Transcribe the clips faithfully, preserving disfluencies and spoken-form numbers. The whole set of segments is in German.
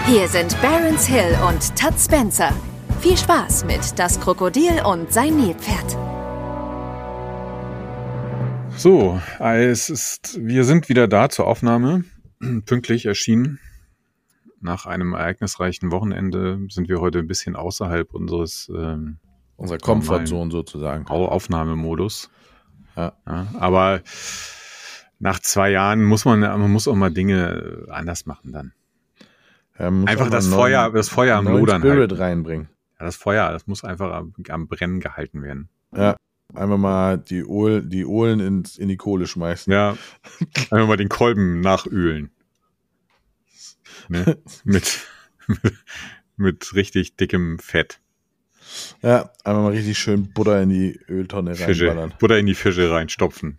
Hier sind Barons Hill und Todd Spencer. Viel Spaß mit Das Krokodil und sein Nilpferd. So, es ist, wir sind wieder da zur Aufnahme, pünktlich erschienen. Nach einem ereignisreichen Wochenende sind wir heute ein bisschen außerhalb unseres ähm, unserer Comfortzone sozusagen. Aufnahmemodus. Ja. Ja, aber nach zwei Jahren muss man, man muss auch mal Dinge anders machen dann. Ja, einfach das neuen, Feuer, das Feuer am Lodern Spirit halten. reinbringen. Ja, das Feuer, das muss einfach am, am Brennen gehalten werden. Ja, einfach mal die, Ohl, die Ohlen ins, in die Kohle schmeißen. Ja, einfach mal den Kolben nachölen. Ne? mit, mit richtig dickem Fett. Ja, einfach mal richtig schön Butter in die Öltonne Fische, reinballern. Butter in die Fische reinstopfen.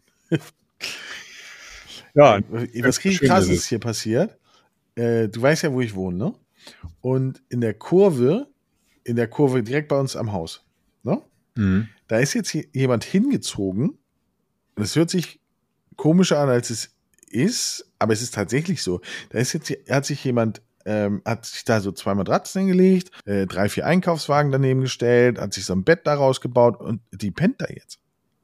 Ja, was richtig krass ist hier passiert. Äh, du weißt ja, wo ich wohne, ne? Und in der Kurve, in der Kurve direkt bei uns am Haus, ne? Mhm. Da ist jetzt hier jemand hingezogen. Und es hört sich komischer an, als es ist, aber es ist tatsächlich so. Da ist jetzt, hat sich jemand, ähm, hat sich da so zwei Matratzen hingelegt, äh, drei, vier Einkaufswagen daneben gestellt, hat sich so ein Bett daraus gebaut und die pennt da jetzt.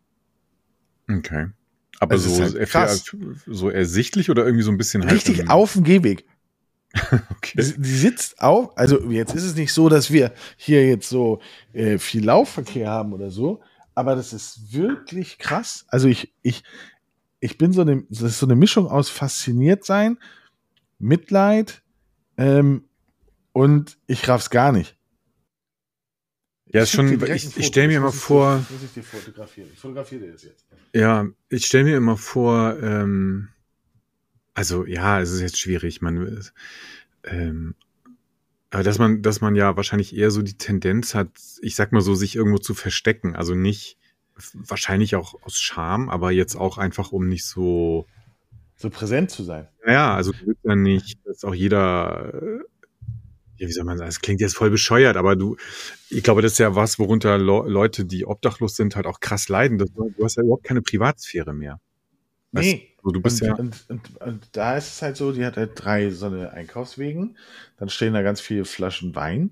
Okay. Aber also so, halt krass. so ersichtlich oder irgendwie so ein bisschen richtig halt auf dem Gehweg. Okay. Die, die sitzt auf, also jetzt ist es nicht so, dass wir hier jetzt so äh, viel Laufverkehr haben oder so, aber das ist wirklich krass. Also ich, ich, ich bin so eine, das ist so eine Mischung aus fasziniert sein, Mitleid ähm, und ich raff's gar nicht. Ja, ist schon, ich, ich stelle mir immer vor. Das muss ich dir fotografieren. Ich fotografiere dir das jetzt. Ja, ich stelle mir immer vor, ähm, also ja, es ist jetzt schwierig, man, ähm, aber dass man, dass man ja wahrscheinlich eher so die Tendenz hat, ich sag mal so, sich irgendwo zu verstecken, also nicht, wahrscheinlich auch aus Scham, aber jetzt auch einfach, um nicht so so präsent zu sein. Ja, also du willst ja nicht, dass auch jeder, ja, wie soll man sagen, das klingt jetzt voll bescheuert, aber du, ich glaube, das ist ja was, worunter Le- Leute, die obdachlos sind, halt auch krass leiden. Das, du hast ja überhaupt keine Privatsphäre mehr. Nee. Also, du bist und, ja und, und, und da ist es halt so, die hat halt drei so eine Einkaufswegen, dann stehen da ganz viele Flaschen Wein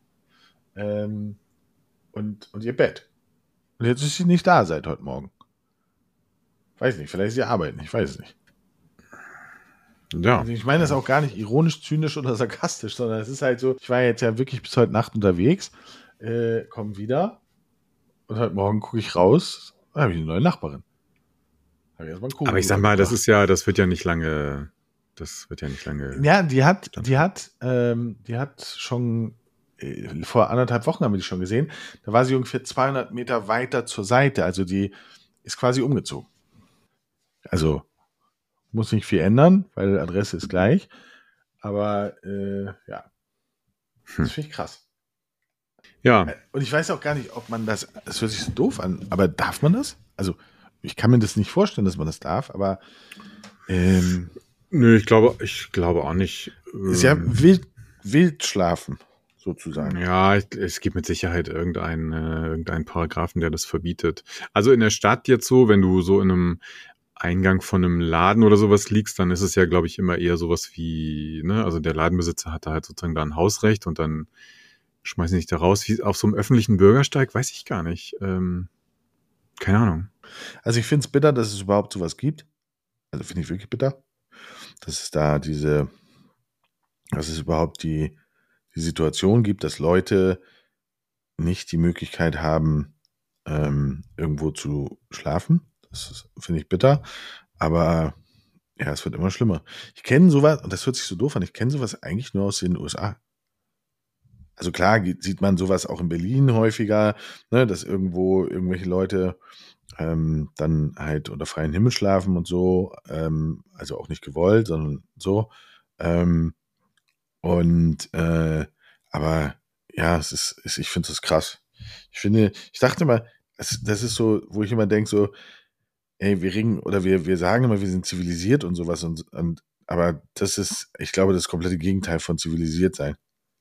ähm, und, und ihr Bett. Und jetzt ist sie nicht da seit heute Morgen. Weiß nicht, vielleicht ist sie arbeiten, ich weiß es nicht. Ja. Also ich meine das auch gar nicht ironisch, zynisch oder sarkastisch, sondern es ist halt so, ich war jetzt ja wirklich bis heute Nacht unterwegs, äh, komme wieder und heute Morgen gucke ich raus, da habe ich eine neue Nachbarin. Aber ich sag mal, das ist ja, das wird ja nicht lange, das wird ja nicht lange. Ja, die hat, die hat, ähm, die hat schon, äh, vor anderthalb Wochen haben wir die schon gesehen, da war sie ungefähr zweihundert Meter weiter zur Seite, also die ist quasi umgezogen. Also, muss nicht viel ändern, weil die Adresse ist gleich, aber, äh, ja, das finde ich krass. Ja. Und ich weiß auch gar nicht, ob man das, das hört sich so doof an, aber darf man das? Also, ich kann mir das nicht vorstellen, dass man das darf, aber ähm, nö, ich glaube, ich glaube auch nicht. Ist ja wild, wild schlafen, sozusagen. Ja, es gibt mit Sicherheit irgendeinen, äh, irgendeinen Paragraphen, der das verbietet. Also in der Stadt jetzt so, wenn du so in einem Eingang von einem Laden oder sowas liegst, dann ist es ja, glaube ich, immer eher sowas wie, ne, also der Ladenbesitzer hat da halt sozusagen da ein Hausrecht und dann schmeißen die dich da raus. Wie auf so einem öffentlichen Bürgersteig, weiß ich gar nicht. Ähm, keine Ahnung. Also ich finde es bitter, dass es überhaupt sowas gibt. Also finde ich wirklich bitter, dass es da diese, dass es überhaupt die, die Situation gibt, dass Leute nicht die Möglichkeit haben, ähm, irgendwo zu schlafen. Das finde ich bitter. Aber ja, es wird immer schlimmer. Ich kenne sowas, und das hört sich so doof an, ich kenne sowas eigentlich nur aus den U S A. Also klar sieht man sowas auch in Berlin häufiger, ne, dass irgendwo irgendwelche Leute ähm, dann halt unter freiem Himmel schlafen und so, ähm, also auch nicht gewollt, sondern so. Ähm, und äh, aber ja, es ist, es, ich finde das krass. Ich finde, ich dachte mal, das, das ist so, wo ich immer denke, so, ey, wir reden oder wir, wir sagen immer, wir sind zivilisiert und sowas und, und aber das ist, ich glaube, das komplette Gegenteil von zivilisiert sein.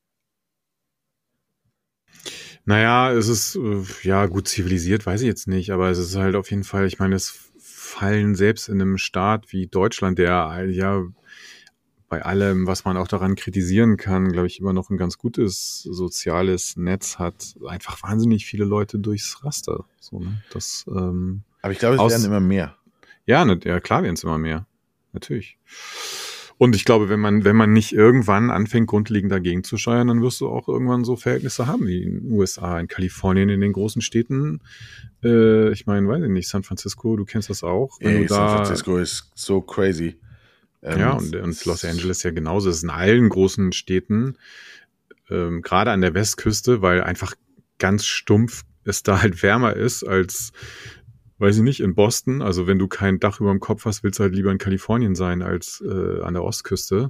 Naja, es ist, ja gut, zivilisiert, weiß ich jetzt nicht, aber es ist halt auf jeden Fall, ich meine, es fallen selbst in einem Staat wie Deutschland, der ja bei allem, was man auch daran kritisieren kann, glaube ich, immer noch ein ganz gutes soziales Netz hat, einfach wahnsinnig viele Leute durchs Raster. So, ne? Das, ähm, Aber ich glaube, es aus, werden immer mehr. Ja, ne, ja, klar werden es immer mehr. Natürlich. Und ich glaube, wenn man, wenn man nicht irgendwann anfängt, grundlegend dagegen zu steuern, dann wirst du auch irgendwann so Verhältnisse haben wie in den U S A, in Kalifornien, in den großen Städten. Äh, ich meine, weiß ich nicht, San Francisco, du kennst das auch. Wenn Ey, du da, San Francisco ist so crazy. Ähm, ja, und, und Los Angeles ja genauso. Es ist in allen großen Städten, ähm, gerade an der Westküste, weil einfach ganz stumpf es da halt wärmer ist als, weiß ich nicht, in Boston. Also wenn du kein Dach über dem Kopf hast, willst du halt lieber in Kalifornien sein als äh, an der Ostküste.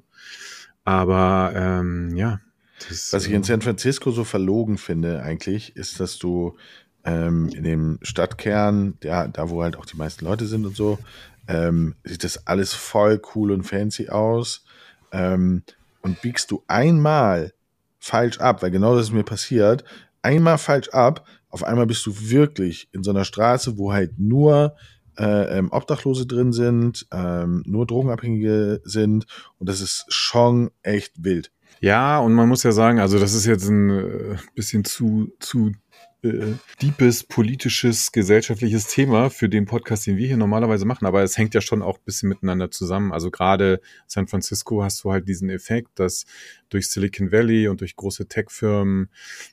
Aber ähm, ja. Das, Was ich in San Francisco so verlogen finde eigentlich, ist, dass du ähm, in dem Stadtkern, ja, da wo halt auch die meisten Leute sind und so, ähm, sieht das alles voll cool und fancy aus. Ähm, und biegst du einmal falsch ab, weil genau das ist mir passiert, einmal falsch ab, auf einmal bist du wirklich in so einer Straße, wo halt nur äh, ähm, Obdachlose drin sind, ähm, nur Drogenabhängige sind und das ist schon echt wild. Ja, und man muss ja sagen, also das ist jetzt ein äh, bisschen zu, zu äh, deepes, politisches, gesellschaftliches Thema für den Podcast, den wir hier normalerweise machen, aber es hängt ja schon auch ein bisschen miteinander zusammen. Also gerade San Francisco hast du halt diesen Effekt, dass durch Silicon Valley und durch große Tech-Firmen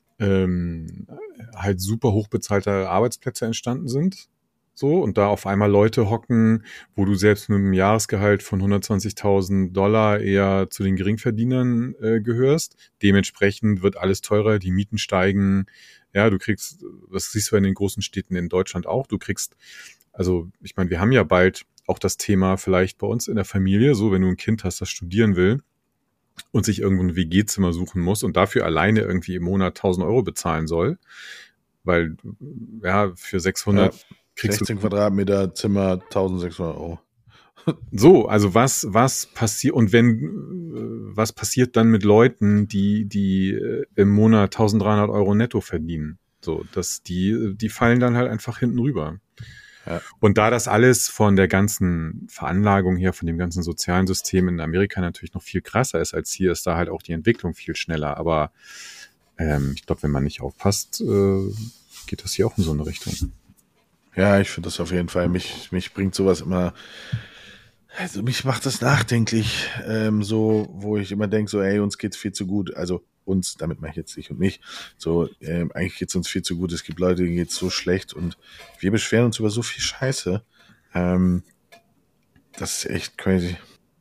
ähm, halt super hochbezahlte Arbeitsplätze entstanden sind. So, und da auf einmal Leute hocken, wo du selbst mit einem Jahresgehalt von hundertzwanzigtausend Dollar eher zu den Geringverdienern äh, gehörst. Dementsprechend wird alles teurer, die Mieten steigen. Ja, du kriegst, das siehst du in den großen Städten in Deutschland auch, du kriegst, also ich meine, wir haben ja bald auch das Thema vielleicht bei uns in der Familie, so wenn du ein Kind hast, das studieren will und sich irgendwo ein W G-Zimmer suchen muss und dafür alleine irgendwie im Monat tausend Euro bezahlen soll, weil ja, für sechshundert Ja. kriegst sechzehn du Quadratmeter Zimmer, eintausendsechshundert Euro. so, also was, was passiert, und wenn, äh, was passiert dann mit Leuten, die, die äh, im Monat eintausenddreihundert Euro netto verdienen? So, dass die, die fallen dann halt einfach hinten rüber. Ja. Und da das alles von der ganzen Veranlagung her, von dem ganzen sozialen System in Amerika natürlich noch viel krasser ist als hier, ist da halt auch die Entwicklung viel schneller. Aber ähm, ich glaube, wenn man nicht aufpasst, äh, geht das hier auch in so eine Richtung. Ja, ich finde das auf jeden Fall, mich, mich bringt sowas immer, also mich macht das nachdenklich, ähm, so, wo ich immer denke, so, ey, uns geht's viel zu gut, also uns, damit mache ich jetzt dich und mich, so, ähm, eigentlich geht's uns viel zu gut, es gibt Leute, denen geht's so schlecht und wir beschweren uns über so viel Scheiße, ähm, das ist echt crazy.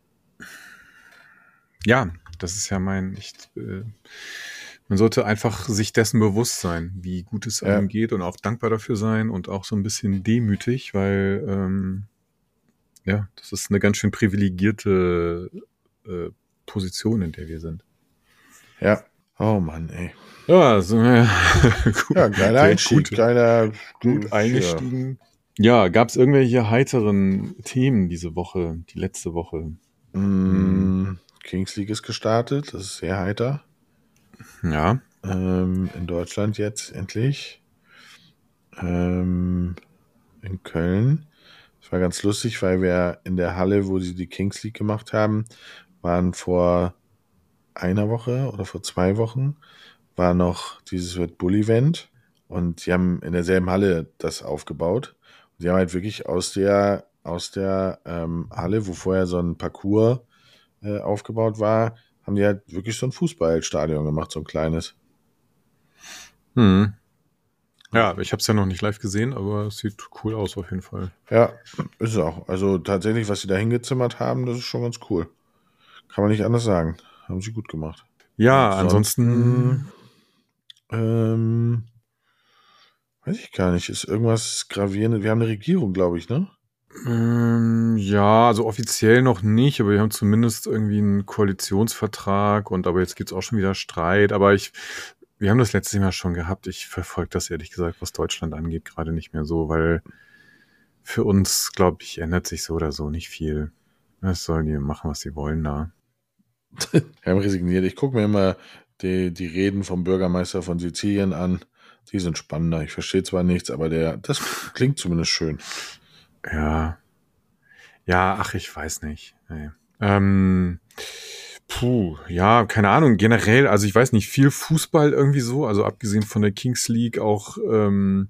Ja, das ist ja mein, ich, äh, man sollte einfach sich dessen bewusst sein, wie gut es einem Ja. geht und auch dankbar dafür sein und auch so ein bisschen demütig, weil ähm, ja, das ist eine ganz schön privilegierte äh, Position, in der wir sind. Ja, oh Mann, ey. Ja, so, ja, gut, Ja, geiler sehr Einstieg, gut, geiler, gut eingestiegen. Ja, gab es irgendwelche heiteren Themen diese Woche, die letzte Woche? Ja. Mm, Kings League ist gestartet, das ist sehr heiter. Ja. Ähm, in Deutschland jetzt endlich. Ähm, in Köln. Das war ganz lustig, weil wir in der Halle, wo sie die Kings League gemacht haben, waren vor einer Woche oder vor zwei Wochen, war noch dieses Red Bull Event und die haben in derselben Halle das aufgebaut. Und die haben halt wirklich aus der, aus der ähm, Halle, wo vorher so ein Parcours äh, aufgebaut war, haben die halt wirklich so ein Fußballstadion gemacht, so ein kleines. Hm. Ja, ich habe es ja noch nicht live gesehen, aber es sieht cool aus auf jeden Fall. Ja, ist es auch. Also tatsächlich, was sie da hingezimmert haben, das ist schon ganz cool. Kann man nicht anders sagen. Haben sie gut gemacht. Ja, ansonsten, ansonsten ähm, weiß ich gar nicht. Ist irgendwas Gravierendes? Wir haben eine Regierung, glaube ich, ne? ähm, ja, also offiziell noch nicht, aber wir haben zumindest irgendwie einen Koalitionsvertrag und aber jetzt gibt's auch schon wieder Streit. Aber ich, wir haben das letzte Mal schon gehabt. Ich verfolge das ehrlich gesagt, was Deutschland angeht, gerade nicht mehr so, weil für uns, glaube ich, ändert sich so oder so nicht viel. Was sollen die machen, was sie wollen da? Wir haben resigniert. Ich gucke mir immer die, die Reden vom Bürgermeister von Sizilien an. Die sind spannender. Ich verstehe zwar nichts, aber der, das klingt zumindest schön. Ja. Ja, ach, ich weiß nicht. Nee. Ähm, puh, ja, keine Ahnung, generell, also ich weiß nicht, viel Fußball irgendwie so, also abgesehen von der Kings League auch, ähm,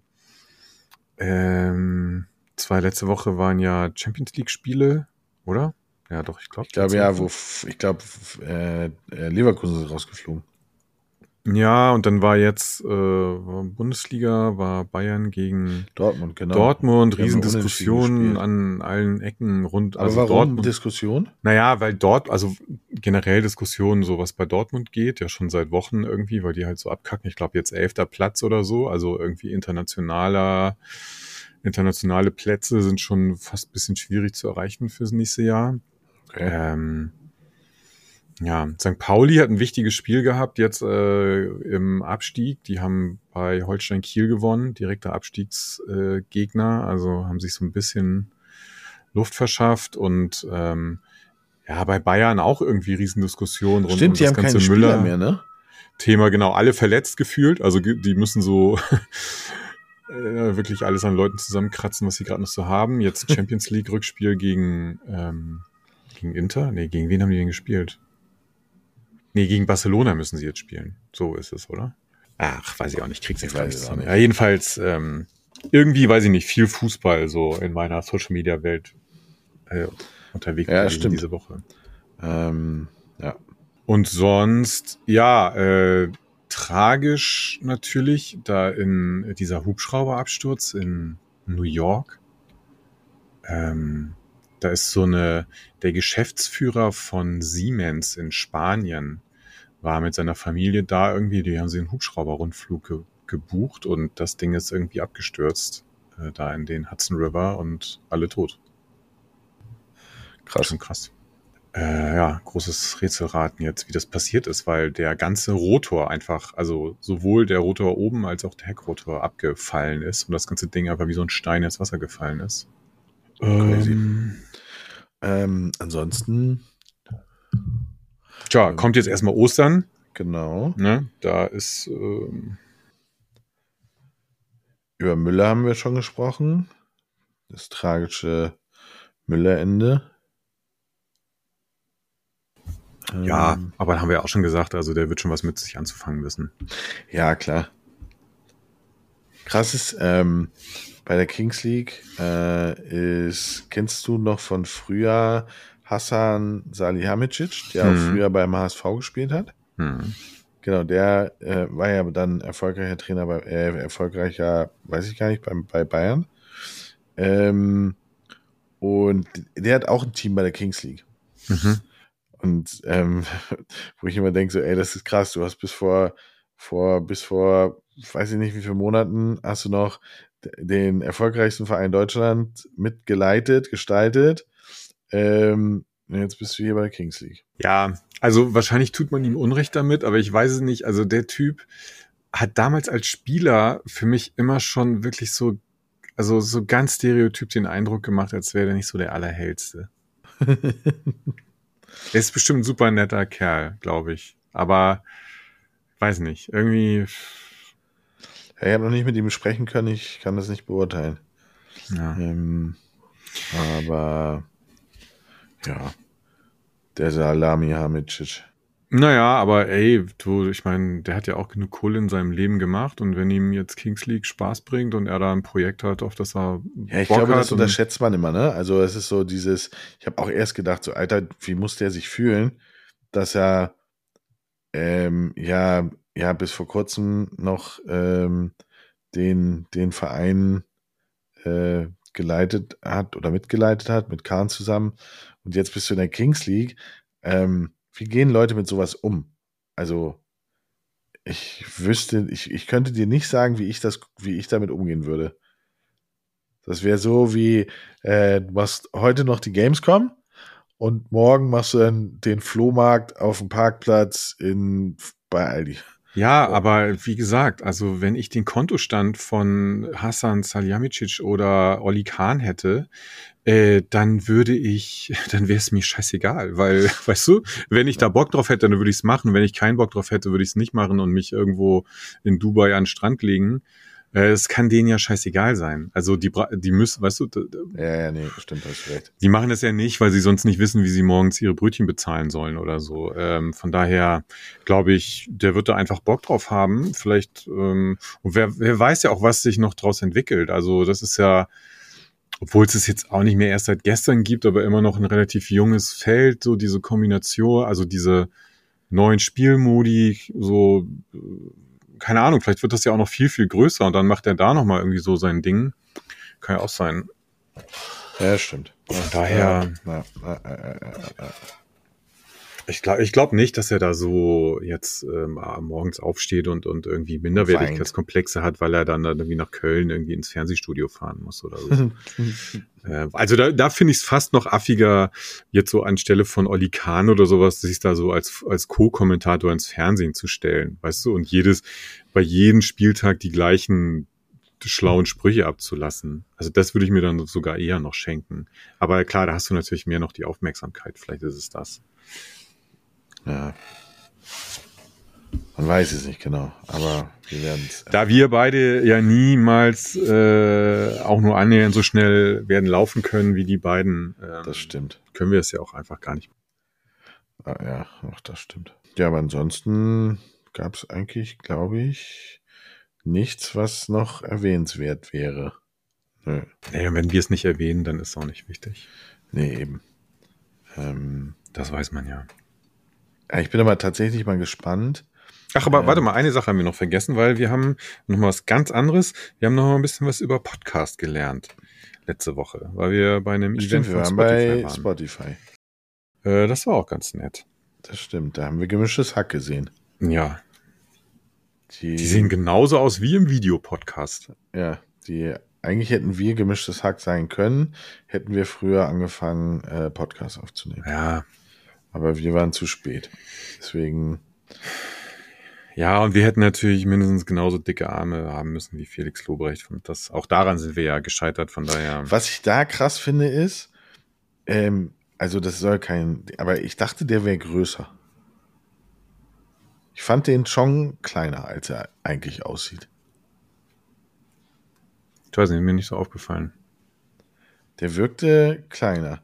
ähm, zwei letzte Woche waren ja Champions League Spiele, oder? Ja, doch, ich glaube. Ich glaube ja, wo f- ich glaube äh, äh, Leverkusen ist rausgeflogen. Ja, und dann war jetzt äh, war Bundesliga, war Bayern gegen Dortmund, genau. Dortmund, Die haben nur unentschieden Riesendiskussionen gespielt. an allen Ecken rund. Aber also warum Dortmund, Diskussion? Naja, weil dort, also generell Diskussionen, so was bei Dortmund geht, ja schon seit Wochen irgendwie, weil die halt so abkacken. Ich glaube jetzt elfter Platz oder so, also irgendwie internationaler, internationale Plätze sind schon fast ein bisschen schwierig zu erreichen fürs nächste Jahr. Okay. Ähm, ja, Sankt Pauli hat ein wichtiges Spiel gehabt jetzt äh, im Abstieg. Die haben bei Holstein Kiel gewonnen, direkter Abstiegsgegner, äh, also haben sich so ein bisschen Luft verschafft und ähm, ja, bei Bayern auch irgendwie Riesendiskussionen rund Stimmt, um die das haben ganze keine Spieler Müller mehr, ne? Thema, genau, alle verletzt gefühlt, also ge- die müssen so äh, wirklich alles an Leuten zusammenkratzen, was sie gerade noch so haben. Jetzt Champions League Rückspiel gegen ähm, gegen Inter? Nee, gegen wen haben die denn gespielt? Nee, gegen Barcelona müssen sie jetzt spielen. So ist es, oder? Ach, weiß ich auch nicht, krieg's Ich jetzt weiß nicht es auch zusammen. nicht. Ja, jedenfalls ähm, irgendwie, weiß ich nicht, viel Fußball so in meiner Social-Media-Welt äh, unterwegs Ja, gewesen stimmt. diese Woche. Ähm, ja. Und sonst, ja, äh, tragisch natürlich, da in dieser Hubschrauberabsturz in New York. Ähm, da ist so eine, der Geschäftsführer von Siemens in Spanien war mit seiner Familie da irgendwie, die haben sie einen Hubschrauberrundflug ge gebucht und das Ding ist irgendwie abgestürzt, äh, da in den Hudson River und alle tot. Krass. Schon krass. Äh, ja, großes Rätselraten jetzt, wie das passiert ist, weil der ganze Rotor einfach, also sowohl der Rotor oben als auch der Heckrotor abgefallen ist und das ganze Ding einfach wie so ein Stein ins Wasser gefallen ist. Crazy. Ähm, Ähm, ansonsten, tja, kommt jetzt erstmal Ostern, genau. ne? Da ist ähm, Über Müller haben wir schon gesprochen. Das tragische Müller-Ende. ja, Ähm, aber haben wir auch schon gesagt, also der wird schon was mit sich anzufangen wissen. ja, klar. Krass ist, ähm, bei der Kings League äh, ist, kennst du noch von früher Hasan Salihamidzic, der Hm. auch früher beim H S V gespielt hat? Hm. Genau, der äh, war ja dann erfolgreicher Trainer, bei, äh, erfolgreicher, weiß ich gar nicht, bei, bei Bayern. Ähm, und der hat auch ein Team bei der Kings League. Mhm. Und ähm, wo ich immer denke, so, ey, das ist krass, du hast bis vor, vor, bis vor, weiß ich nicht wie viele Monaten, hast du noch den erfolgreichsten Verein Deutschland mitgeleitet, gestaltet. Ähm, jetzt bist du hier bei der Kings League. Ja, also wahrscheinlich tut man ihm Unrecht damit, aber ich weiß es nicht. Also der Typ hat damals als Spieler für mich immer schon wirklich so, also so ganz stereotyp den Eindruck gemacht, als wäre der nicht so der Allerhellste. Er ist bestimmt ein super netter Kerl, glaube ich. Aber weiß nicht, irgendwie. Ja, ich habe noch nicht mit ihm sprechen können, ich kann das nicht beurteilen. Ja. Ähm, aber ja, der Salami Hamicic. Naja, aber ey, du, ich meine, der hat ja auch genug Kohle in seinem Leben gemacht und wenn ihm jetzt Kings League Spaß bringt und er da ein Projekt hat, auf das er Ja, ich Bock glaube, hat das unterschätzt man immer, ne? Also es ist so dieses, ich habe auch erst gedacht, so Alter, wie muss der sich fühlen, dass er ähm, ja, ja bis vor kurzem noch ähm, den, den Verein äh, geleitet hat oder mitgeleitet hat, mit Kahn zusammen. Und jetzt bist du in der Kings League. Ähm, wie gehen Leute mit sowas um? Also, ich wüsste, ich, ich könnte dir nicht sagen, wie ich das, wie ich damit umgehen würde. Das wäre so wie, äh, du machst heute noch die Gamescom und morgen machst du dann den Flohmarkt auf dem Parkplatz in, bei Aldi. Ja, So. aber wie gesagt, also wenn ich den Kontostand von Hasan Salihamidzic oder Oli Kahn hätte, äh, dann würde ich, dann wäre es mir scheißegal, weil, weißt du, wenn ich da Bock drauf hätte, dann würde ich es machen. Wenn ich keinen Bock drauf hätte, würde ich es nicht machen und mich irgendwo in Dubai an den Strand legen. Äh, es kann denen ja scheißegal sein. Also die, die müssen, weißt du, Ja, ja, nee, stimmt, hast recht. die machen das ja nicht, weil sie sonst nicht wissen, wie sie morgens ihre Brötchen bezahlen sollen oder so. Ähm, von daher glaube ich, der wird da einfach Bock drauf haben. Vielleicht, ähm, und wer, wer weiß ja auch, was sich noch draus entwickelt. Also das ist ja, obwohl es es jetzt auch nicht mehr erst seit gestern gibt, aber immer noch ein relativ junges Feld, so diese Kombination, also diese neuen Spielmodi, so, keine Ahnung, vielleicht wird das ja auch noch viel, viel größer und dann macht er da nochmal irgendwie so sein Ding. Kann ja auch sein. Ja, stimmt. Von daher, ja, ja, ja, ja, ja. ich glaube ich glaub nicht, dass er da so jetzt ähm, morgens aufsteht und, und irgendwie Minderwertigkeitskomplexe hat, weil er dann irgendwie nach Köln irgendwie ins Fernsehstudio fahren muss oder so. äh, also da, da finde ich es fast noch affiger, jetzt so anstelle von Oli Kahn oder sowas, sich da so als, als Co-Kommentator ins Fernsehen zu stellen, weißt du, und jedes, bei jedem Spieltag die gleichen schlauen Sprüche abzulassen. Also das würde ich mir dann sogar eher noch schenken. Aber klar, da hast du natürlich mehr noch die Aufmerksamkeit. Vielleicht ist es das. Ja. Man weiß es nicht genau, aber wir werden es. Da wir beide ja niemals äh, auch nur annähernd so schnell werden laufen können wie die beiden, ähm, das stimmt. Können wir es ja auch einfach gar nicht. Ah, ja, auch das stimmt. Ja, aber ansonsten gab es eigentlich, glaube ich, nichts, was noch erwähnenswert wäre. Nö. Naja, wenn wir es nicht erwähnen, dann ist es auch nicht wichtig. Nee, eben. Ähm, das weiß man ja. Ich bin aber tatsächlich mal gespannt. Ach, aber ähm, warte mal, eine Sache haben wir noch vergessen, weil wir haben noch mal was ganz anderes. Wir haben noch mal ein bisschen was über Podcast gelernt letzte Woche, weil wir bei einem stimmt, Event wir von waren Spotify bei waren. Spotify. Äh, das war auch ganz nett. Das stimmt, da haben wir gemischtes Hack gesehen. Ja. Die, die sehen genauso aus wie im Videopodcast. Ja, die eigentlich hätten wir gemischtes Hack sein können, hätten wir früher angefangen, äh, Podcasts aufzunehmen. Ja. Aber wir waren zu spät. Deswegen. Ja, und wir hätten natürlich mindestens genauso dicke Arme haben müssen wie Felix Lobrecht. Und das, auch daran sind wir ja gescheitert, von daher. Was ich da krass finde ist, ähm, also das soll kein, aber ich dachte, der wäre größer. Ich fand den schon kleiner, als er eigentlich aussieht. Ich weiß nicht, mir nicht so aufgefallen. Der wirkte kleiner.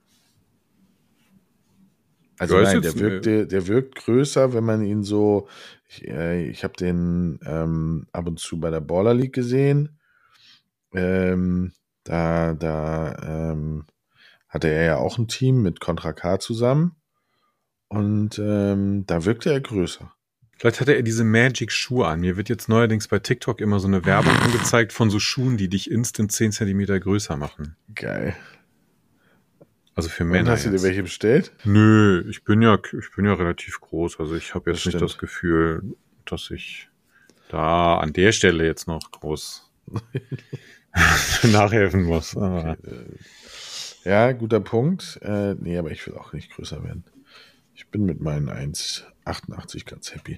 Also nein, der wirkte, der wirkt größer, wenn man ihn so, ich, äh, ich habe den ähm, ab und zu bei der Baller League gesehen. Ähm, da da ähm, hatte er ja auch ein Team mit Contra K zusammen. Und ähm, da wirkte er größer. Vielleicht hatte er diese Magic-Schuhe an. Mir wird jetzt neuerdings bei TikTok immer so eine Werbung angezeigt von so Schuhen, die dich instant zehn Zentimeter größer machen. Geil. Also für Männer. Und hast du dir welche bestellt? Nö, ich bin ja, ich bin ja relativ groß. Also ich habe jetzt Das nicht stimmt. das Gefühl, dass ich da an der Stelle jetzt noch groß nachhelfen muss. Aber Okay. Ja, guter Punkt. Äh, nee, aber ich will auch nicht größer werden. Ich bin mit meinen eins Komma achtundachtzig ganz happy.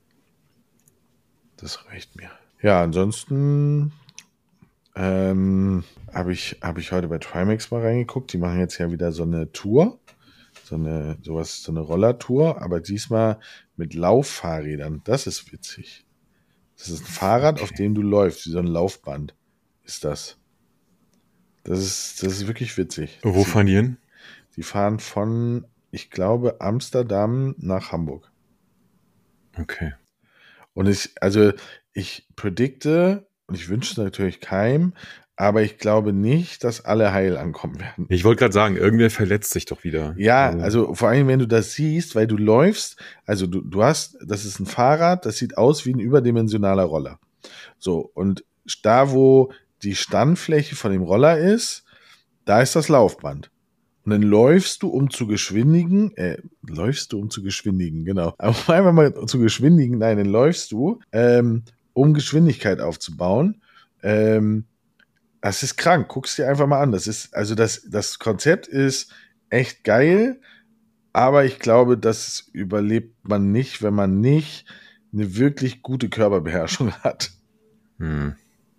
Das reicht mir. Ja, ansonsten ähm, habe ich, hab ich heute bei Trimax mal reingeguckt. Die machen jetzt ja wieder so eine Tour. So eine, sowas, so eine Rollertour, aber diesmal mit Lauffahrrädern. Das ist witzig. Das ist ein Fahrrad, Okay. auf dem du läufst, wie so ein Laufband ist das. Das ist, das ist wirklich witzig. wo fahren die hin? Die fahren von, ich glaube, Amsterdam nach Hamburg. Okay. Und ich, also ich predikte, und ich wünsche es natürlich keinem, aber ich glaube nicht, dass alle heil ankommen werden. Ich wollte gerade sagen, irgendwer verletzt sich doch wieder. Ja, also vor allem, wenn du das siehst, weil du läufst, also du, du hast, das ist ein Fahrrad, das sieht aus wie ein überdimensionaler Roller. So, und da, wo die Standfläche von dem Roller ist, da ist das Laufband. Und dann läufst du, um zu geschwindigen, äh, läufst du, um zu geschwindigen, genau. Aber einfach mal zu geschwindigen, nein, dann läufst du, ähm, um Geschwindigkeit aufzubauen. Ähm, das ist krank, guck's dir einfach mal an. Das ist, also das, das Konzept ist echt geil, aber ich glaube, das überlebt man nicht, wenn man nicht eine wirklich gute Körperbeherrschung hat. Hm.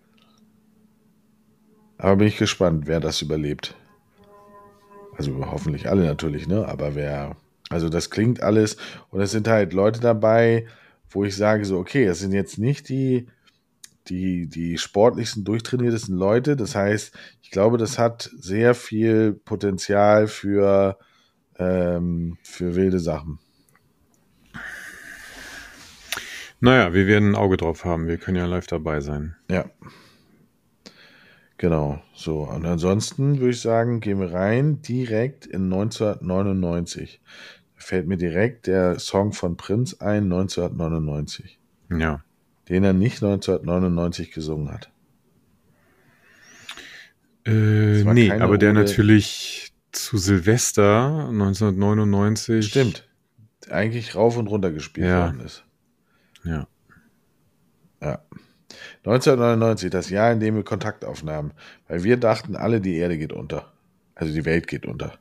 Aber bin ich gespannt, wer das überlebt. Also hoffentlich alle natürlich, ne? Aber wer, also das klingt alles, und es sind halt Leute dabei, wo ich sage so, okay, das sind jetzt nicht die, die, die sportlichsten, durchtrainiertesten Leute. Das heißt, ich glaube, das hat sehr viel Potenzial für, ähm, für wilde Sachen. Naja, wir werden ein Auge drauf haben. Wir können ja live dabei sein. Ja. Genau. So. Und ansonsten würde ich sagen, gehen wir rein direkt in neunzehnhundertneunundneunzig. Da fällt mir direkt der Song von Prince ein, neunzehnhundertneunundneunzig. Ja. Den er nicht neunzehnhundertneunundneunzig gesungen hat. Äh, nee, aber der Ode. Natürlich zu Silvester neunzehnhundertneunundneunzig. Stimmt. Eigentlich rauf und runter gespielt ja. worden ist. Ja. Ja. neunzehnhundertneunundneunzig, das Jahr, in dem wir Kontakt aufnahmen. Weil wir dachten, alle, die Erde geht unter. Also die Welt geht unter.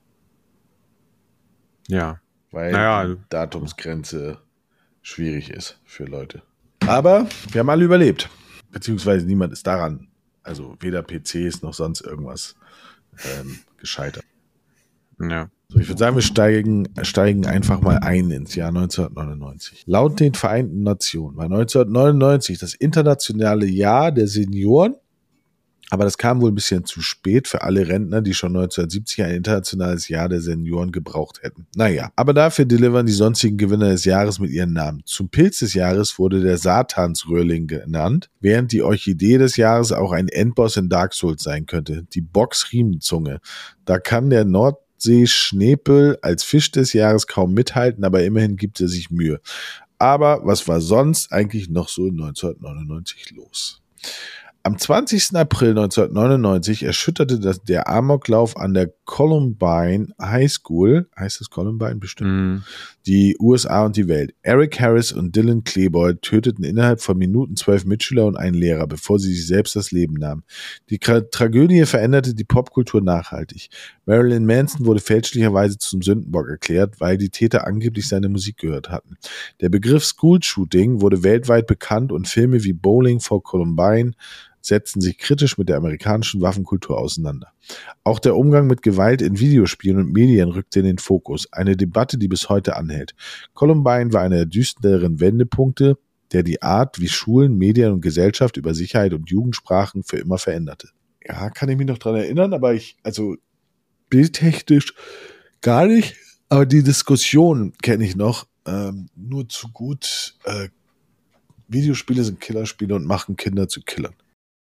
Ja. Weil naja. die Datumsgrenze schwierig ist für Leute. Aber wir haben alle überlebt. Beziehungsweise niemand ist daran, also weder P Cs noch sonst irgendwas ähm, gescheitert. Ja. So, ich würde sagen, wir steigen, steigen einfach mal ein ins Jahr neunzehnhundertneunundneunzig. Laut den Vereinten Nationen war neunzehnhundertneunundneunzig das internationale Jahr der Senioren, aber das kam wohl ein bisschen zu spät für alle Rentner, die schon neunzehnhundertsiebzig ein internationales Jahr der Senioren gebraucht hätten. Naja, aber dafür delivern die sonstigen Gewinner des Jahres mit ihren Namen. Zum Pilz des Jahres wurde der Satansröhrling genannt, während die Orchidee des Jahres auch ein Endboss in Dark Souls sein könnte, die Box-Riemenzunge. Da kann der Nord Schneepel als Fisch des Jahres kaum mithalten, aber immerhin gibt er sich Mühe. Aber was war sonst eigentlich noch so in neunzehnhundertneunundneunzig los? Am zwanzigsten April neunzehnhundertneunundneunzig erschütterte das, der Amoklauf an der Columbine High School, heißt das Columbine bestimmt, mm. die U S A und die Welt. Eric Harris und Dylan Klebold töteten innerhalb von Minuten zwölf Mitschüler und einen Lehrer, bevor sie sich selbst das Leben nahmen. Die Tra- Tragödie veränderte die Popkultur nachhaltig. Marilyn Manson wurde fälschlicherweise zum Sündenbock erklärt, weil die Täter angeblich seine Musik gehört hatten. Der Begriff School Shooting wurde weltweit bekannt und Filme wie Bowling for Columbine setzen sich kritisch mit der amerikanischen Waffenkultur auseinander. Auch der Umgang mit Gewalt in Videospielen und Medien rückte in den Fokus, eine Debatte, die bis heute anhält. Columbine war einer der düstereren Wendepunkte, der die Art, wie Schulen, Medien und Gesellschaft über Sicherheit und Jugend sprachen, für immer veränderte. Ja, kann ich mich noch dran erinnern, aber ich, also bildtechnisch gar nicht, aber die Diskussion kenne ich noch, ähm, nur zu gut. Äh, Videospiele sind Killerspiele und machen Kinder zu Killern.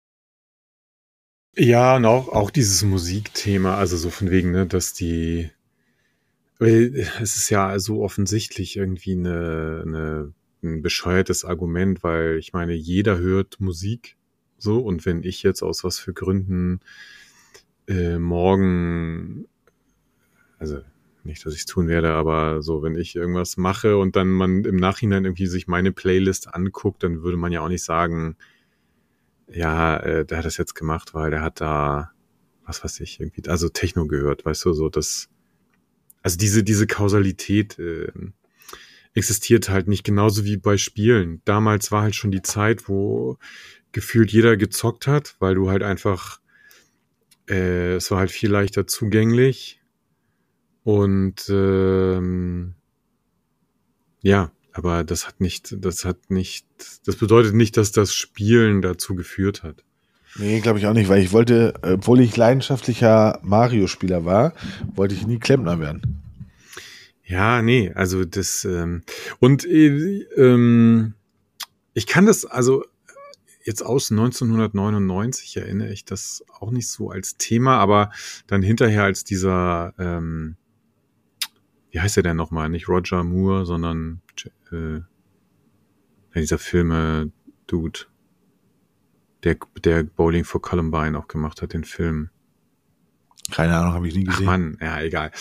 Ja, und auch, auch dieses Musikthema, also so von wegen, ne, dass die, weil es ist ja so offensichtlich irgendwie eine, eine, ein bescheuertes Argument, weil ich meine, jeder hört Musik so und wenn ich jetzt aus was für Gründen äh, morgen, also nicht, dass ich es tun werde, aber so, wenn ich irgendwas mache und dann man im Nachhinein irgendwie sich meine Playlist anguckt, dann würde man ja auch nicht sagen, ja, äh, der hat das jetzt gemacht, weil der hat da, was weiß ich, irgendwie, also Techno gehört, weißt du, so das, also diese, diese Kausalität äh, existiert halt nicht, genauso wie bei Spielen. Damals war halt schon die Zeit, wo gefühlt jeder gezockt hat, weil du halt einfach, äh, es war halt viel leichter zugänglich und ähm, ja, aber das hat nicht, das hat nicht, das bedeutet nicht, dass das Spielen dazu geführt hat. Nee, glaube ich auch nicht, weil ich wollte, obwohl ich leidenschaftlicher Mario-Spieler war, wollte ich nie Klempner werden. Ja, nee, also das, ähm, und äh, ähm, ich kann das, also jetzt aus neunzehnhundertneunundneunzig erinnere ich das auch nicht so als Thema, aber dann hinterher als dieser, ähm, wie heißt der denn nochmal? Nicht Roger Moore, sondern äh, dieser Filme-Dude, der, der Bowling for Columbine auch gemacht hat, den Film. Keine Ahnung, habe ich nie gesehen. Ach Mann, ja, egal.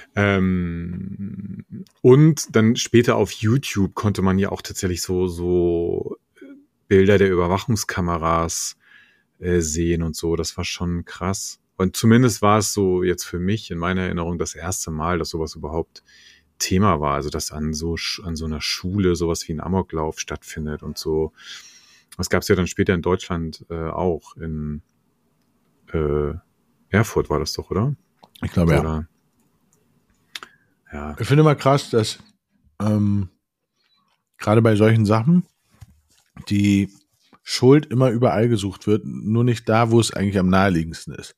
Ähm, und dann später auf YouTube konnte man ja auch tatsächlich so, so Bilder der Überwachungskameras äh, sehen und so. Das war schon krass. Und zumindest war es so jetzt für mich in meiner Erinnerung das erste Mal, dass sowas überhaupt Thema war. Also dass an so an so einer Schule sowas wie ein Amoklauf stattfindet und so. Das gab es ja dann später in Deutschland äh, auch. In äh, Erfurt war das doch, oder? Ich glaube, oder, ja. ja. Ich finde immer krass, dass ähm, gerade bei solchen Sachen, die Schuld immer überall gesucht wird, nur nicht da, wo es eigentlich am naheliegendsten ist.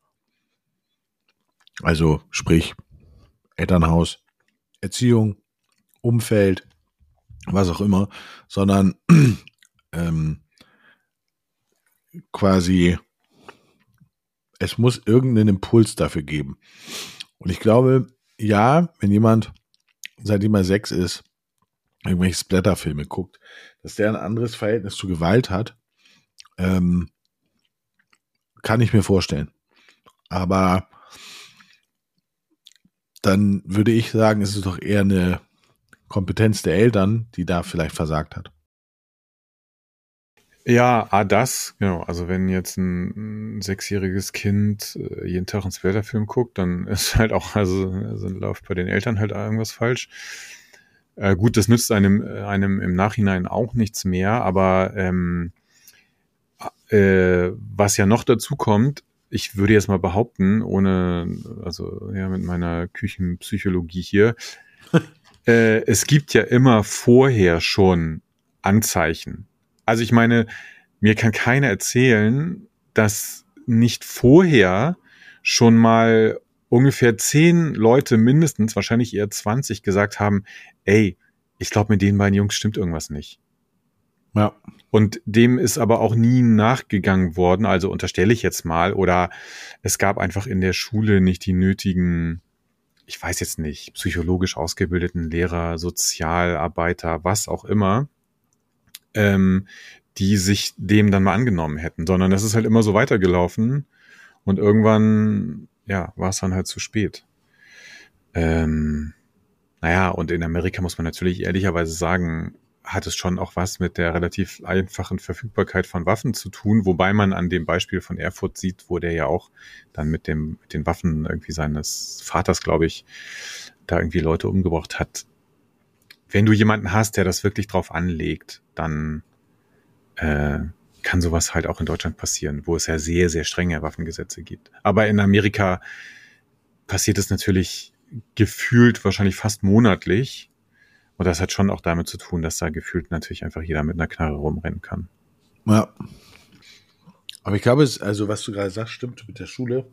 Also sprich Elternhaus, Erziehung, Umfeld, was auch immer, sondern ähm, quasi es muss irgendeinen Impuls dafür geben. Und ich glaube, ja, wenn jemand, seitdem er sechs ist, irgendwelche Splatterfilme guckt, dass der ein anderes Verhältnis zu Gewalt hat, ähm, kann ich mir vorstellen. Aber dann würde ich sagen, es ist doch eher eine Kompetenz der Eltern, die da vielleicht versagt hat. Ja, ah, das, genau. Also wenn jetzt ein, ein sechsjähriges Kind äh, jeden Tag einen Splatterfilm guckt, dann ist halt auch, also, also läuft bei den Eltern halt irgendwas falsch. Äh, gut, das nützt einem, einem im Nachhinein auch nichts mehr, aber ähm, äh, was ja noch dazu kommt, ich würde jetzt mal behaupten, ohne, also ja, mit meiner Küchenpsychologie hier, äh, es gibt ja immer vorher schon Anzeichen. Also ich meine, mir kann keiner erzählen, dass nicht vorher schon mal ungefähr zehn Leute mindestens, wahrscheinlich eher zwanzig, gesagt haben, ey, ich glaube, mit den beiden Jungs stimmt irgendwas nicht. Ja. Und dem ist aber auch nie nachgegangen worden, also unterstelle ich jetzt mal, oder es gab einfach in der Schule nicht die nötigen, ich weiß jetzt nicht, psychologisch ausgebildeten Lehrer, Sozialarbeiter, was auch immer, ähm, die sich dem dann mal angenommen hätten, sondern das ist halt immer so weitergelaufen und irgendwann, ja, war es dann halt zu spät. Ähm, naja, und in Amerika muss man natürlich ehrlicherweise sagen, hat es schon auch was mit der relativ einfachen Verfügbarkeit von Waffen zu tun, wobei man an dem Beispiel von Erfurt sieht, wo der ja auch dann mit dem mit den Waffen irgendwie seines Vaters, glaube ich, da irgendwie Leute umgebracht hat. Wenn du jemanden hast, der das wirklich drauf anlegt, dann äh, kann sowas halt auch in Deutschland passieren, wo es ja sehr, sehr strenge Waffengesetze gibt. Aber in Amerika passiert es natürlich gefühlt wahrscheinlich fast monatlich. Und das hat schon auch damit zu tun, dass da gefühlt natürlich einfach jeder mit einer Knarre rumrennen kann. Ja. Aber ich glaube, es, also was du gerade sagst, stimmt mit der Schule.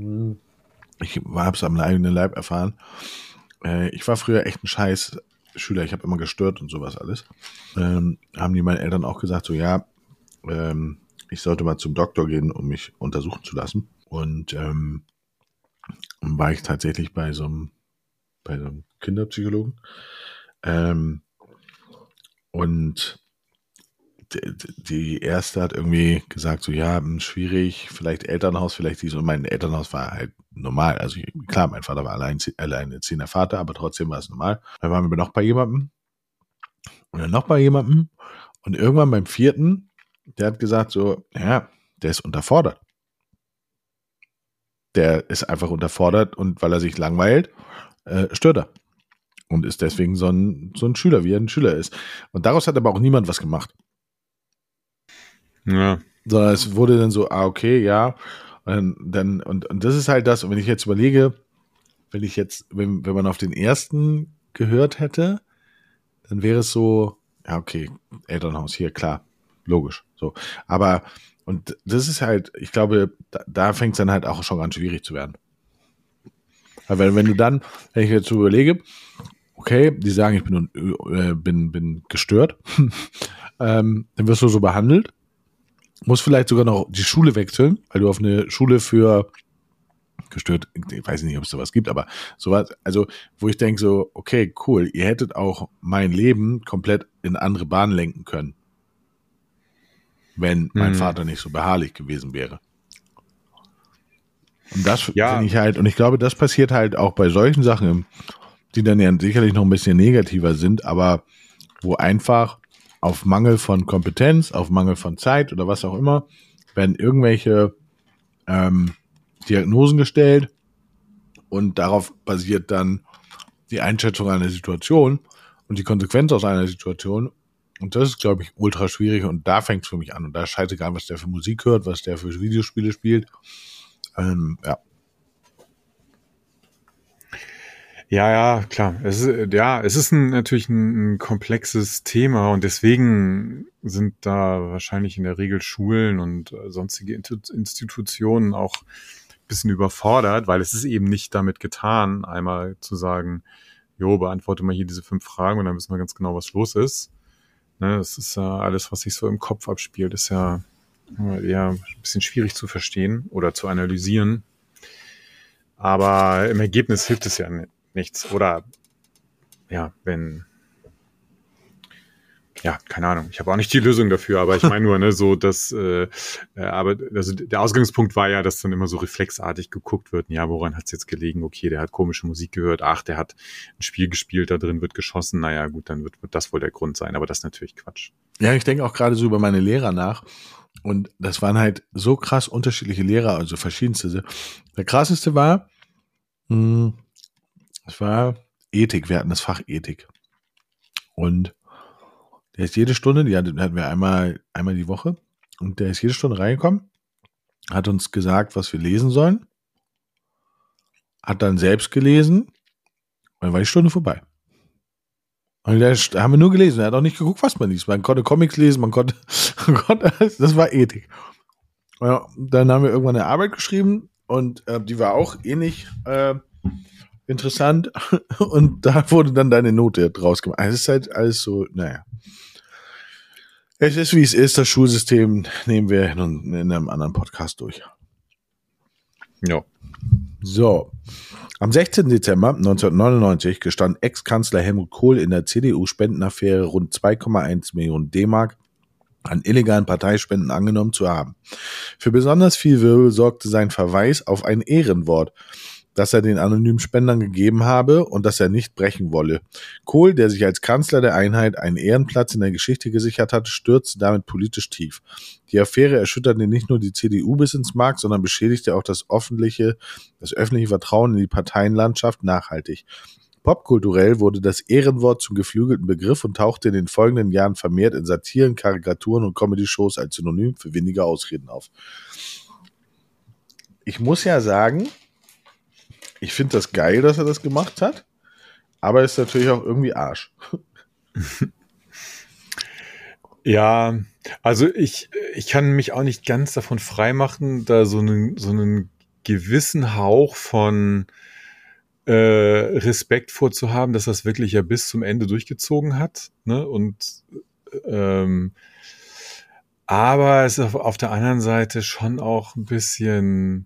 Ich habe es am eigenen Leib erfahren. Ich war früher echt ein scheiß Schüler. Ich habe immer gestört und sowas alles. Ähm, haben die meinen Eltern auch gesagt, so ja, ähm, ich sollte mal zum Doktor gehen, um mich untersuchen zu lassen. Und ähm, war ich tatsächlich bei so einem, bei so einem Kinderpsychologen. Ähm, und die, die erste hat irgendwie gesagt, so ja, schwierig, vielleicht Elternhaus, vielleicht dies. Und mein Elternhaus war halt normal. Also ich, klar, mein Vater war allein, alleinerziehender Vater, aber trotzdem war es normal. Dann waren wir noch bei jemandem und dann noch bei jemandem und irgendwann beim vierten, der hat gesagt so, ja, der ist unterfordert. Der ist einfach unterfordert und weil er sich langweilt, äh, stört er. Und ist deswegen so ein, so ein Schüler, wie er ein Schüler ist. Und daraus hat aber auch niemand was gemacht. Ja. Sondern es wurde dann so, ah, okay, ja. Und, dann, und, und das ist halt das, und wenn ich jetzt überlege, wenn ich jetzt, wenn, wenn man auf den ersten gehört hätte, dann wäre es so, ja, okay, Elternhaus hier, klar, logisch. So. Aber, und das ist halt, ich glaube, da, da fängt es dann halt auch schon ganz schwierig zu werden. Weil wenn du dann, wenn ich jetzt so überlege, okay, die sagen, ich bin, äh, bin, bin gestört, ähm, dann wirst du so behandelt, musst vielleicht sogar noch die Schule wechseln, weil du auf eine Schule für gestört, ich weiß nicht, ob es sowas gibt, aber sowas, also wo ich denke so, okay, cool, ihr hättet auch mein Leben komplett in andere Bahnen lenken können, wenn mein mhm. Vater nicht so beharrlich gewesen wäre. Und das ja. finde ich halt, und ich glaube, das passiert halt auch bei solchen Sachen, die dann ja sicherlich noch ein bisschen negativer sind, aber wo einfach auf Mangel von Kompetenz, auf Mangel von Zeit oder was auch immer, werden irgendwelche ähm, Diagnosen gestellt und darauf basiert dann die Einschätzung einer Situation und die Konsequenz aus einer Situation. Und das ist, glaube ich, ultra schwierig und da fängt es für mich an. Und da ist scheißegal, was der für Musik hört, was der für Videospiele spielt. Ähm, ja. Ja, ja, klar. Es ist, ja, es ist ein, natürlich ein, ein komplexes Thema und deswegen sind da wahrscheinlich in der Regel Schulen und äh, sonstige Intu- Institutionen auch ein bisschen überfordert, weil es ist eben nicht damit getan, einmal zu sagen, jo, beantworte mal hier diese fünf Fragen und dann wissen wir ganz genau, was los ist. Ne, es ist ja alles, was sich so im Kopf abspielt, ist ja eher ein bisschen schwierig zu verstehen oder zu analysieren. Aber im Ergebnis hilft es ja nichts. Oder ja, wenn, ja, keine Ahnung, ich habe auch nicht die Lösung dafür, aber ich meine nur, ne, so, dass, äh, aber also der Ausgangspunkt war ja, dass dann immer so reflexartig geguckt wird, ja, woran hat's jetzt gelegen? Okay, der hat komische Musik gehört, ach, der hat ein Spiel gespielt, da drin wird geschossen, naja, gut, dann wird, wird das wohl der Grund sein, aber das ist natürlich Quatsch. Ja, ich denke auch gerade so über meine Lehrer nach. Und das waren halt so krass unterschiedliche Lehrer, also verschiedenste. Der krasseste war, mh, es war Ethik, wir hatten das Fach Ethik. Und der ist jede Stunde, die hatten wir einmal, einmal die Woche, und der ist jede Stunde reingekommen, hat uns gesagt, was wir lesen sollen, hat dann selbst gelesen, und dann war die Stunde vorbei. Und da haben wir nur gelesen, er hat auch nicht geguckt, was man liest. Man konnte Comics lesen, man konnte, man konnte alles, das war Ethik. Ja, dann haben wir irgendwann eine Arbeit geschrieben und äh, die war auch ähnlich äh, interessant und da wurde dann deine Note draus gemacht. Also es ist halt alles so, naja. Es ist, wie es ist, das Schulsystem nehmen wir in, in einem anderen Podcast durch. Ja. So. Am sechzehnten Dezember neunzehnhundertneunundneunzig gestand Ex-Kanzler Helmut Kohl in der C D U-Spendenaffäre rund zwei Komma eins Millionen D-Mark an illegalen Parteispenden angenommen zu haben. Für besonders viel Wirbel sorgte sein Verweis auf ein Ehrenwort, das er den anonymen Spendern gegeben habe und das er nicht brechen wolle. Kohl, der sich als Kanzler der Einheit einen Ehrenplatz in der Geschichte gesichert hatte, stürzte damit politisch tief. Die Affäre erschütterte nicht nur die C D U bis ins Mark, sondern beschädigte auch das öffentliche, das öffentliche Vertrauen in die Parteienlandschaft nachhaltig. Popkulturell wurde das Ehrenwort zum geflügelten Begriff und tauchte in den folgenden Jahren vermehrt in Satiren, Karikaturen und Comedy-Shows als Synonym für weniger Ausreden auf. Ich muss ja sagen, ich finde das geil, dass er das gemacht hat, aber ist natürlich auch irgendwie Arsch. Ja, also ich, ich kann mich auch nicht ganz davon freimachen, da so einen, so einen gewissen Hauch von äh, Respekt vorzuhaben, dass das wirklich ja bis zum Ende durchgezogen hat, ne? Und ähm, aber es ist auf, auf der anderen Seite schon auch ein bisschen,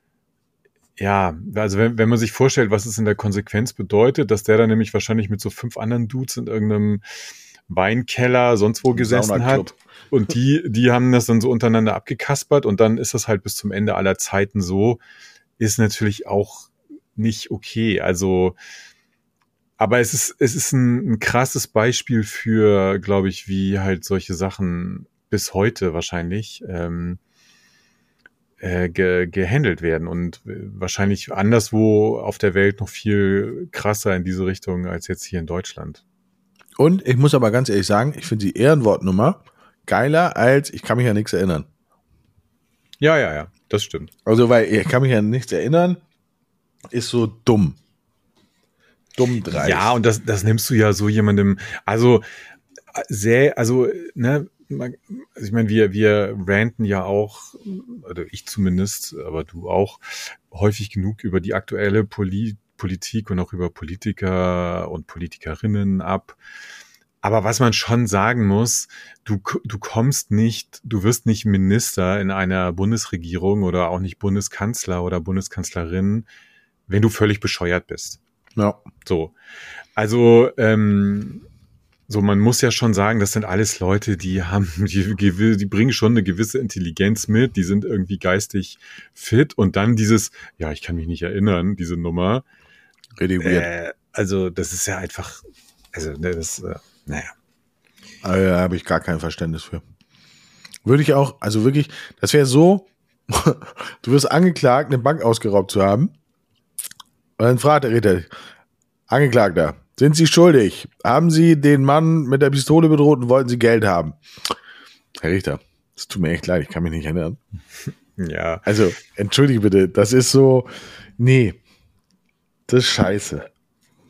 ja, also wenn, wenn man sich vorstellt, was es in der Konsequenz bedeutet, dass der dann nämlich wahrscheinlich mit so fünf anderen Dudes in irgendeinem Weinkeller sonst wo gesessen hat und die, die haben das dann so untereinander abgekaspert und dann ist das halt bis zum Ende aller Zeiten so, ist natürlich auch nicht okay. Also, aber es ist, es ist ein, ein krasses Beispiel für, glaube ich, wie halt solche Sachen bis heute wahrscheinlich ähm, äh, ge, gehandelt werden und wahrscheinlich anderswo auf der Welt noch viel krasser in diese Richtung als jetzt hier in Deutschland. Und ich muss aber ganz ehrlich sagen, ich finde die Ehrenwortnummer geiler als ich kann mich an nichts erinnern. Ja, ja, ja, das stimmt. Also, weil ich kann mich an nichts erinnern, ist so dumm. Dumm dreist. Ja, und das, das nimmst du ja so jemandem, also sehr, also, ne, also ich meine, wir, wir ranten ja auch, oder ich zumindest, aber du auch, häufig genug über die aktuelle Poli- Politik und auch über Politiker und Politikerinnen ab. Aber was man schon sagen muss, du, du kommst nicht, du wirst nicht Minister in einer Bundesregierung oder auch nicht Bundeskanzler oder Bundeskanzlerin, wenn du völlig bescheuert bist. Ja. So. Also, ähm, so, man muss ja schon sagen, das sind alles Leute, die haben, die, die bringen schon eine gewisse Intelligenz mit, die sind irgendwie geistig fit und dann dieses, ja, ich kann mich nicht erinnern, diese Nummer. Redigiert. Äh, also, das ist ja einfach, also, das, äh, naja. Aber da habe ich gar kein Verständnis für. Würde ich auch, also wirklich, das wäre so, du wirst angeklagt, eine Bank ausgeraubt zu haben. Und dann fragt der Richter, Angeklagter, sind Sie schuldig? Haben Sie den Mann mit der Pistole bedroht und wollten Sie Geld haben? Herr Richter, es tut mir echt leid, ich kann mich nicht erinnern. Ja. Also, entschuldige bitte, das ist so, nee, das ist scheiße.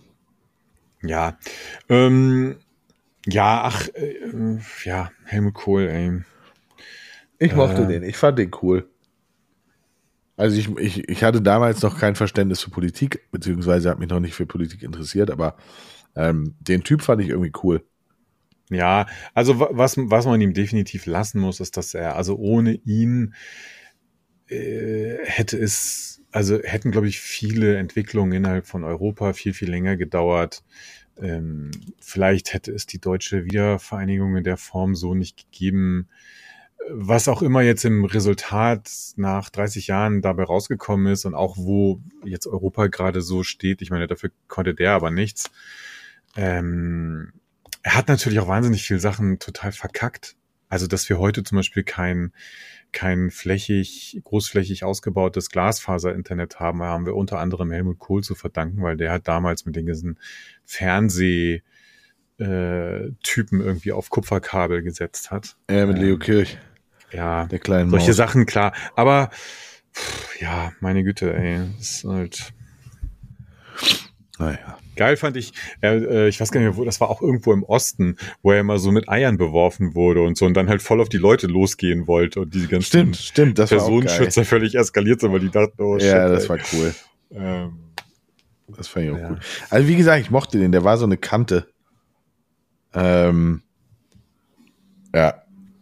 Ja, ähm, ja, ach, äh, ja, Helmut Kohl, ey. Ich mochte Äh, den, ich fand den cool. Also ich, ich, ich hatte damals noch kein Verständnis für Politik, beziehungsweise habe mich noch nicht für Politik interessiert, aber ähm, den Typ fand ich irgendwie cool. Ja, also wa- was, was man ihm definitiv lassen muss, ist, dass er, also ohne ihn äh, hätte es, also hätten, glaube ich, viele Entwicklungen innerhalb von Europa viel, viel länger gedauert. Ähm, vielleicht hätte es die deutsche Wiedervereinigung in der Form so nicht gegeben. Was auch immer jetzt im Resultat nach dreißig Jahren dabei rausgekommen ist und auch wo jetzt Europa gerade so steht, ich meine, dafür konnte der aber nichts. Ähm, er hat natürlich auch wahnsinnig viele Sachen total verkackt. Also, dass wir heute zum Beispiel kein, kein flächig, großflächig ausgebautes Glasfaser-Internet haben, haben wir unter anderem Helmut Kohl zu verdanken, weil der hat damals mit den ganzen Fernseh- äh, Typen irgendwie auf Kupferkabel gesetzt hat. Äh, mit Leo Ähm, Kirch, ja, der kleinen solche Maus. Sachen, klar. Aber pff, ja, meine Güte, ey, das ist halt Naja. geil fand ich, äh, äh, ich weiß gar nicht mehr, wo, das war auch irgendwo im Osten, wo er immer so mit Eiern beworfen wurde und so und dann halt voll auf die Leute losgehen wollte und diese ganzen Stimmt, stimmt, das war auch geil. Personenschützer völlig eskaliert sind, weil die dachten, oh shit. Ja, das ey. war cool. Ähm, Das fand ich auch Ja. cool. Also wie gesagt, ich mochte den, der war so eine Kante. Ähm, ja,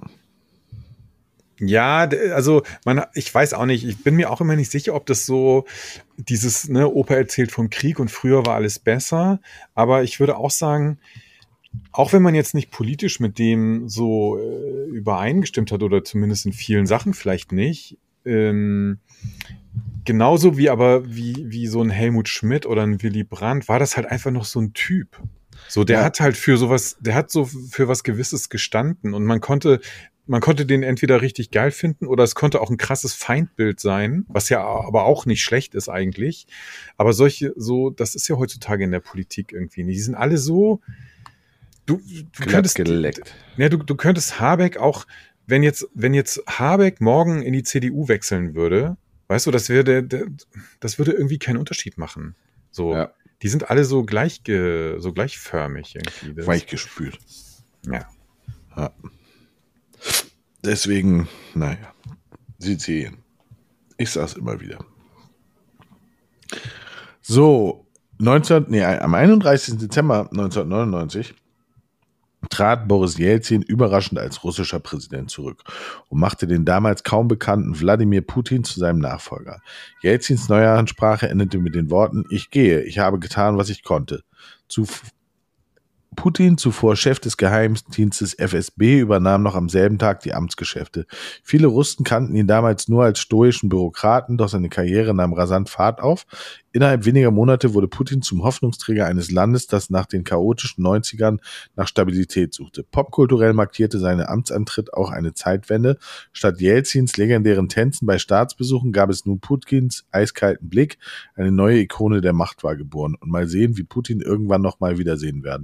Ja, d- also man, ich weiß auch nicht, ich bin mir auch immer nicht sicher, ob das so dieses, ne, Opa erzählt vom Krieg und früher war alles besser, aber ich würde auch sagen, auch wenn man jetzt nicht politisch mit dem so äh, übereingestimmt hat oder zumindest in vielen Sachen vielleicht nicht, ähm, genauso wie aber wie, wie so ein Helmut Schmidt oder ein Willy Brandt, war das halt einfach noch so ein Typ. So, der Ja. hat halt für sowas, der hat so für was Gewisses gestanden und man konnte, man konnte den entweder richtig geil finden oder es konnte auch ein krasses Feindbild sein, was ja aber auch nicht schlecht ist eigentlich. Aber solche, so, das ist ja heutzutage in der Politik irgendwie nicht. Die sind alle so, du, du glatt könntest, geleckt. ja, du, du könntest Habeck auch, wenn jetzt, wenn jetzt Habeck morgen in die C D U wechseln würde, weißt du, das würde, der, das würde irgendwie keinen Unterschied machen. So, Ja. die sind alle so gleich, ge, so gleichförmig irgendwie. Das, Weichgespült. ja. Ja. Deswegen, naja, Sie sehen. Ich sag's immer wieder. So, neunzehn, nee, am einunddreißigsten Dezember neunzehnhundertneunundneunzig trat Boris Jelzin überraschend als russischer Präsident zurück und machte den damals kaum bekannten Wladimir Putin zu seinem Nachfolger. Jelzins neue Ansprache endete mit den Worten: Ich gehe, ich habe getan, was ich konnte. Zu Putin, zuvor Chef des Geheimdienstes F S B, übernahm noch am selben Tag die Amtsgeschäfte. Viele Russen kannten ihn damals nur als stoischen Bürokraten, doch seine Karriere nahm rasant Fahrt auf. Innerhalb weniger Monate wurde Putin zum Hoffnungsträger eines Landes, das nach den chaotischen neunzigern nach Stabilität suchte. Popkulturell markierte sein Amtsantritt auch eine Zeitwende. Statt Jelzins legendären Tänzen bei Staatsbesuchen gab es nun Putins eiskalten Blick. Eine neue Ikone der Macht war geboren. Und mal sehen, wie Putin irgendwann noch mal wiedersehen werden.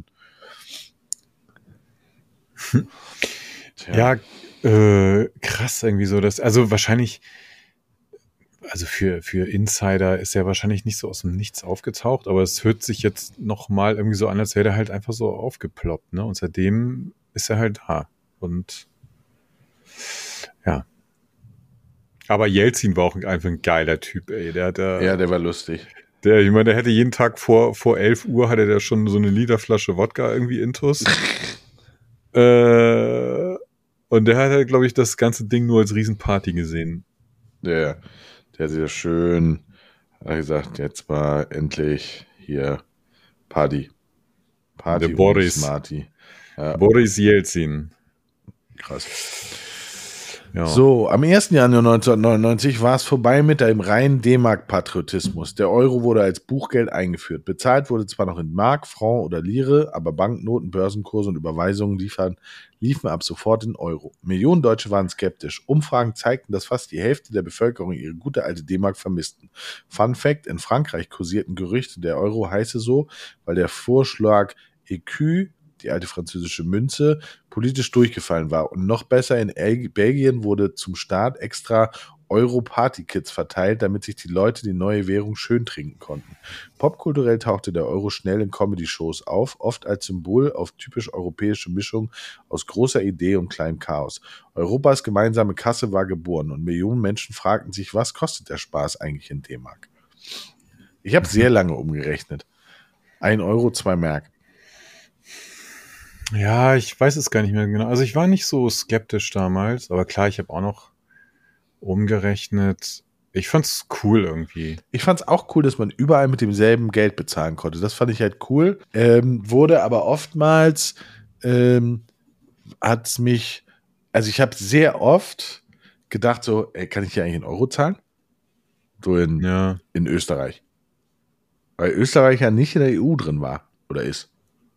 Ja, äh, krass irgendwie so, dass, also wahrscheinlich, also für, für Insider ist er wahrscheinlich nicht so aus dem Nichts aufgetaucht, aber es hört sich jetzt nochmal irgendwie so an, als wäre er halt einfach so aufgeploppt, ne? Und seitdem ist er halt da. Und ja. Aber Jelzin war auch einfach ein geiler Typ, ey. Der hat ja, Ja, der war lustig. der, ich meine, der hätte jeden Tag vor, vor elf Uhr hatte der schon so eine Literflasche Wodka irgendwie intus. Äh, und der hat halt, glaube ich, das ganze Ding nur als Riesenparty gesehen. Der, der sehr schön hat gesagt, jetzt war endlich hier Party. Party Der Boris. Smarty. Ja, Boris Jelzin. krass. Ja. So, am ersten Januar neunzehnhundertneunundneunzig war es vorbei mit dem reinen D-Mark-Patriotismus. Der Euro wurde als Buchgeld eingeführt. Bezahlt wurde zwar noch in Mark, Franc oder Lire, aber Banknoten, Börsenkurse und Überweisungen liefern, liefen ab sofort in Euro. Millionen Deutsche waren skeptisch. Umfragen zeigten, dass fast die Hälfte der Bevölkerung ihre gute alte D-Mark vermissten. Fun Fact: In Frankreich kursierten Gerüchte, der Euro heiße so, weil der Vorschlag Écu, die alte französische Münze, politisch durchgefallen war. Und noch besser, in El- Belgien wurde zum Staat extra Euro-Party-Kits verteilt, damit sich die Leute die neue Währung schön trinken konnten. Popkulturell tauchte der Euro schnell in Comedy-Shows auf, oft als Symbol auf typisch europäische Mischung aus großer Idee und kleinem Chaos. Europas gemeinsame Kasse war geboren und Millionen Menschen fragten sich, was kostet der Spaß eigentlich in D-Mark? Ich habe sehr lange umgerechnet. Ein Euro, zwei Mark. Ja, ich weiß es gar nicht mehr genau. Also ich war nicht so skeptisch damals, aber klar, ich habe auch noch umgerechnet. Ich fand's cool irgendwie. Ich fand's auch cool, dass man überall mit demselben Geld bezahlen konnte. Das fand ich halt cool. Ähm, wurde aber oftmals ähm, hat's mich, also ich habe sehr oft gedacht so, ey, kann ich hier eigentlich in Euro zahlen? So in, Ja. in Österreich. Weil Österreich ja nicht in der E U drin war oder ist.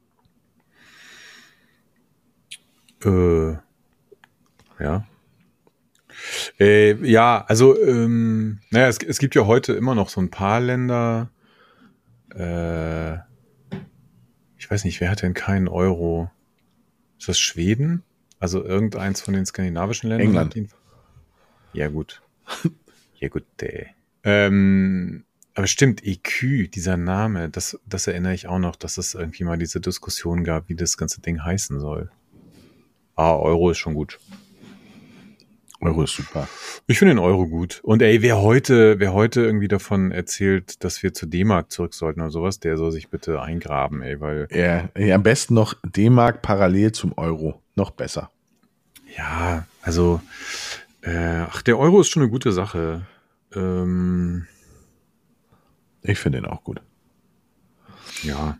Äh, ja. Äh, ja, also, ähm, naja, es, es gibt ja heute immer noch so ein paar Länder, äh, ich weiß nicht, wer hat denn keinen Euro? Ist das Schweden? Also irgendeins von den skandinavischen Ländern? England. Hat ihn- Ja, gut. Ja, gut, äh. Ähm, aber stimmt, E Q, dieser Name, das, das erinnere ich auch noch, dass es irgendwie mal diese Diskussion gab, wie das ganze Ding heißen soll. Ah, Euro ist schon gut. Euro ist super. Ich finde den Euro gut. Und ey, wer heute, wer heute irgendwie davon erzählt, dass wir zu D-Mark zurück sollten oder sowas, der soll sich bitte eingraben, ey, weil, Ja, ja, am besten noch D-Mark parallel zum Euro. Noch besser. ja, also, äh, ach, der Euro ist schon eine gute Sache. Ähm, Ich finde ihn auch gut. ja.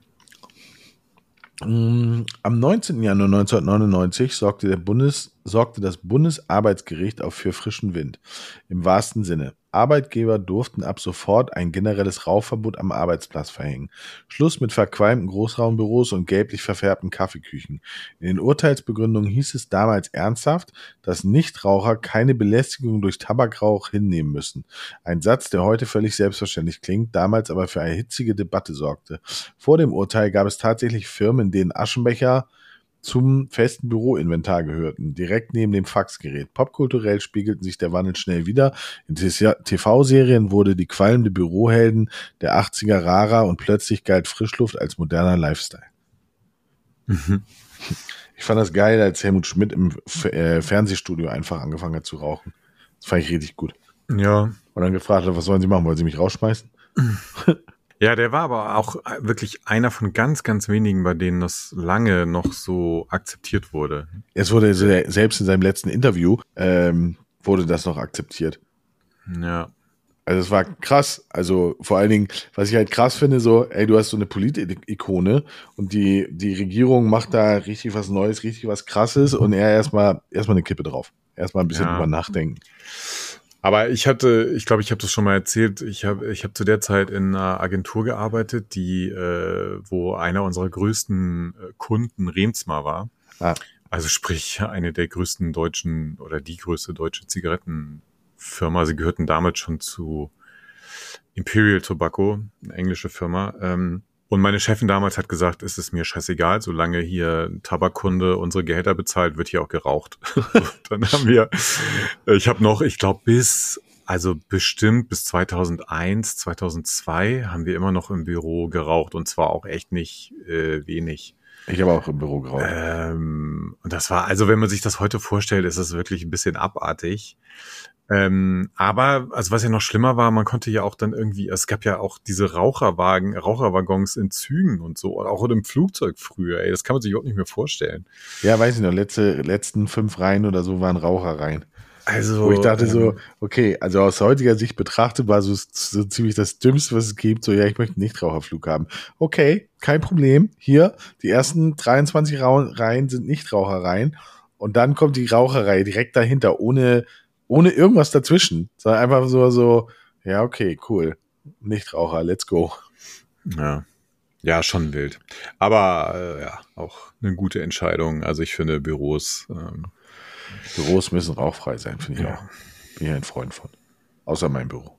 Mm, Am neunzehnten Januar neunzehnhundertneunundneunzig sorgte, der Bundes, sorgte das Bundesarbeitsgericht auch für frischen Wind. Im wahrsten Sinne. Arbeitgeber durften ab sofort ein generelles Rauchverbot am Arbeitsplatz verhängen. Schluss mit verqualmten Großraumbüros und gelblich verfärbten Kaffeeküchen. In den Urteilsbegründungen hieß es damals ernsthaft, dass Nichtraucher keine Belästigung durch Tabakrauch hinnehmen müssen. Ein Satz, der heute völlig selbstverständlich klingt, damals aber für eine hitzige Debatte sorgte. Vor dem Urteil gab es tatsächlich Firmen, in denen Aschenbecher zum festen Büroinventar gehörten, direkt neben dem Faxgerät. Popkulturell spiegelten sich der Wandel schnell wieder. In T V-Serien wurde die qualmende Bürohelden der achtziger rarer und plötzlich galt Frischluft als moderner Lifestyle. Mhm. Ich fand das geil, als Helmut Schmidt im F- äh, Fernsehstudio einfach angefangen hat zu rauchen. Das fand ich richtig gut. Ja. Und dann gefragt hat, was sollen sie machen? Wollen sie mich rausschmeißen? Ja, der war aber auch wirklich einer von ganz, ganz wenigen, bei denen das lange noch so akzeptiert wurde. Es wurde se- selbst in seinem letzten Interview ähm, wurde das noch akzeptiert. Ja. Also es war krass. Also vor allen Dingen, was ich halt krass finde, so, ey, du hast so eine Polit-Ikone und die, die Regierung macht da richtig was Neues, richtig was Krasses und er erstmal erstmal eine Kippe drauf. Erstmal ein bisschen Ja. drüber nachdenken. Aber ich hatte, ich glaube, ich habe das schon mal erzählt, ich habe ich hab zu der Zeit in einer Agentur gearbeitet, die, äh, wo einer unserer größten äh, Kunden Remsmar war. Ah. Also sprich, eine der größten deutschen oder die größte deutsche Zigarettenfirma. Sie gehörten damals schon zu Imperial Tobacco, eine englische Firma. Ähm, und meine Chefin damals hat gesagt, es ist mir scheißegal, solange hier ein Tabakkunde unsere Gehälter bezahlt, wird hier auch geraucht. Dann haben wir, ich habe noch, ich glaube bis, also bestimmt bis zweitausendeins, zweitausendzwei haben wir immer noch im Büro geraucht und zwar auch echt nicht äh, wenig. Ich habe auch im Büro geraucht. Ähm, und das war, also wenn man sich das heute vorstellt, ist es wirklich ein bisschen abartig. Ähm, aber, also was ja noch schlimmer war, man konnte ja auch dann irgendwie, es gab ja auch diese Raucherwagen, Raucherwaggons in Zügen und so, auch im Flugzeug früher, ey, das kann man sich überhaupt nicht mehr vorstellen. Ja, weiß ich noch, letzte, letzten fünf Reihen oder so waren Raucherreihen. Also, Wo ich dachte ähm, so, okay, also aus heutiger Sicht betrachtet war so, so ziemlich das Dümmste, was es gibt, so, ja, ich möchte einen Nichtraucherflug haben. Okay, kein Problem. Hier, die ersten dreiundzwanzig Rau- Reihen sind Nichtraucherreihen und dann kommt die Raucherreihe direkt dahinter, ohne, ohne irgendwas dazwischen, sondern einfach so, so, ja, okay, cool. Nichtraucher, let's go. ja. Ja, schon wild. Aber, äh, ja, auch eine gute Entscheidung. Also ich finde Büros, ähm, Büros müssen rauchfrei sein, finde ich Ja. auch. Bin ich ein Freund von. Außer mein Büro.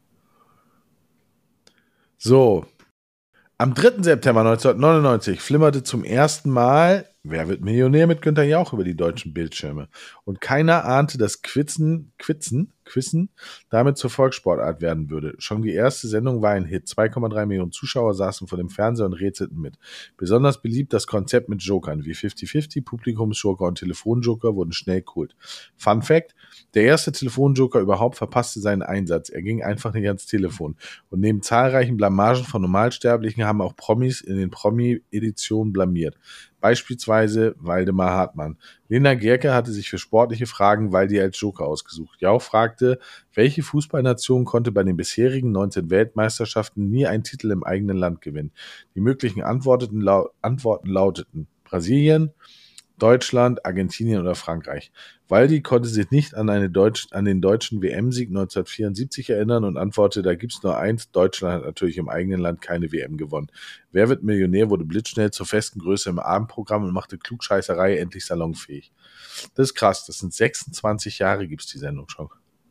So. Am dritten September neunzehnhundertneunundneunzig flimmerte zum ersten Mal Wer wird Millionär mit Günther Jauch über die deutschen Bildschirme. Und keiner ahnte das Quitzen, Quitzen, Quizzen damit zur Volkssportart werden würde. Schon die erste Sendung war ein Hit. zwei Komma drei Millionen Zuschauer saßen vor dem Fernseher und rätselten mit. Besonders beliebt das Konzept mit Jokern wie fünfzig fünfzig, Publikumsjoker und Telefonjoker wurden schnell Kult. Fun Fact: Der erste Telefonjoker überhaupt verpasste seinen Einsatz. Er ging einfach nicht ans Telefon. Und neben zahlreichen Blamagen von Normalsterblichen haben auch Promis in den Promi-Editionen blamiert. Beispielsweise Waldemar Hartmann. Lena Gerke hatte sich für sportliche Fragen Waldi als Joker ausgesucht. Jauch fragte, welche Fußballnation konnte bei den bisherigen neunzehn Weltmeisterschaften nie einen Titel im eigenen Land gewinnen? Die möglichen Antworten, lau- Antworten lauteten Brasilien, Deutschland, Argentinien oder Frankreich. Waldi konnte sich nicht an, eine Deutsch, an den deutschen W M-Sieg neunzehnhundertvierundsiebzig erinnern und antwortete, da gibt's nur eins, Deutschland hat natürlich im eigenen Land keine W M gewonnen. Wer wird Millionär wurde blitzschnell zur festen Größe im Abendprogramm und machte Klugscheißerei endlich salonfähig. Das ist krass, das sind sechsundzwanzig Jahre gibt's die Sendung schon.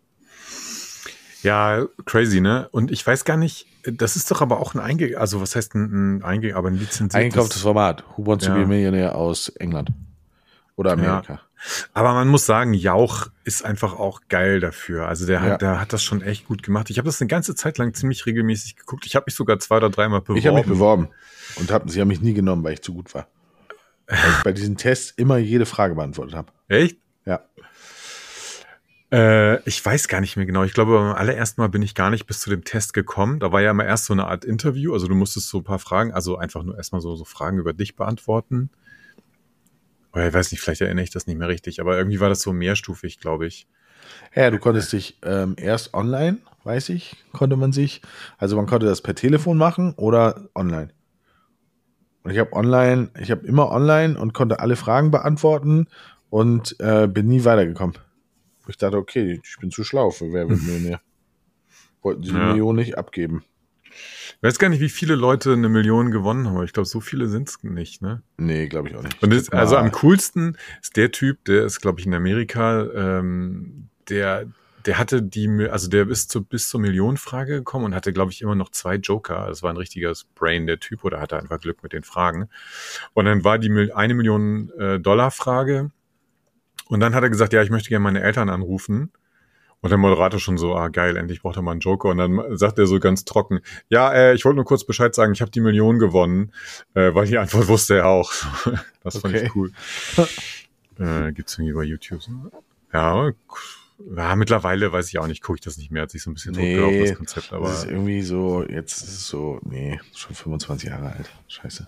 Ja, crazy, ne? Und ich weiß gar nicht, das ist doch aber auch ein Einge... Also was heißt ein, ein Einge... aber ein lizenziertes... Eingekauftes Format. Who Wants to Ja. be a Millionaire aus England. Oder Amerika. Ja. Aber man muss sagen, Jauch ist einfach auch geil dafür. Also der hat, Ja. der hat das schon echt gut gemacht. Ich habe das eine ganze Zeit lang ziemlich regelmäßig geguckt. Ich habe mich sogar zwei oder dreimal beworben. Ich habe mich beworben und hab, sie haben mich nie genommen, weil ich zu gut war. Weil ich bei diesen Tests immer jede Frage beantwortet habe. Echt? Ja. Äh, ich weiß gar nicht mehr genau. Ich glaube, beim allerersten Mal bin ich gar nicht bis zu dem Test gekommen. Da war ja immer erst so eine Art Interview. Also du musstest so ein paar Fragen, also einfach nur erstmal so, so Fragen über dich beantworten. Oder ich weiß nicht, vielleicht erinnere ich das nicht mehr richtig. Aber irgendwie war das so mehrstufig, glaube ich. Ja, du konntest dich ähm, erst online, weiß ich, konnte man sich, also man konnte das per Telefon machen oder online. Und ich habe online, ich habe immer online und konnte alle Fragen beantworten und äh, bin nie weitergekommen. Ich dachte, okay, ich bin zu schlau für Wer wird Millionär. Wollten sie die Ja. Million nicht abgeben. Ich weiß gar nicht, wie viele Leute eine Million gewonnen haben. Aber ich glaube, so viele sind es nicht, ne? Nee, glaube ich auch nicht. Und Ich das, guck also mal. am coolsten ist der Typ, der ist, glaube ich, in Amerika, ähm, der, der hatte die, also der ist zu, bis zur Millionenfrage gekommen und hatte, glaube ich, immer noch zwei Joker. Das war ein richtiges Brain, der Typ, oder hatte einfach Glück mit den Fragen. Und dann war die Mil- eine Million äh, Dollar Frage. Und dann hat er gesagt, ja, ich möchte gerne meine Eltern anrufen. Und der Moderator schon so, ah geil, endlich braucht er mal einen Joker. Und dann sagt er so ganz trocken, ja, äh, ich wollte nur kurz Bescheid sagen, ich habe die Million gewonnen, äh, weil die Antwort wusste er auch. Das fand Okay. ich cool. äh, gibt's irgendwie bei YouTube so? Ja, ja, mittlerweile weiß ich auch nicht, gucke ich das nicht mehr, hat sich so ein bisschen totgelaufen, Nee, das Konzept. Aber das ist irgendwie so, jetzt ist es so, nee, schon fünfundzwanzig Jahre alt. Scheiße.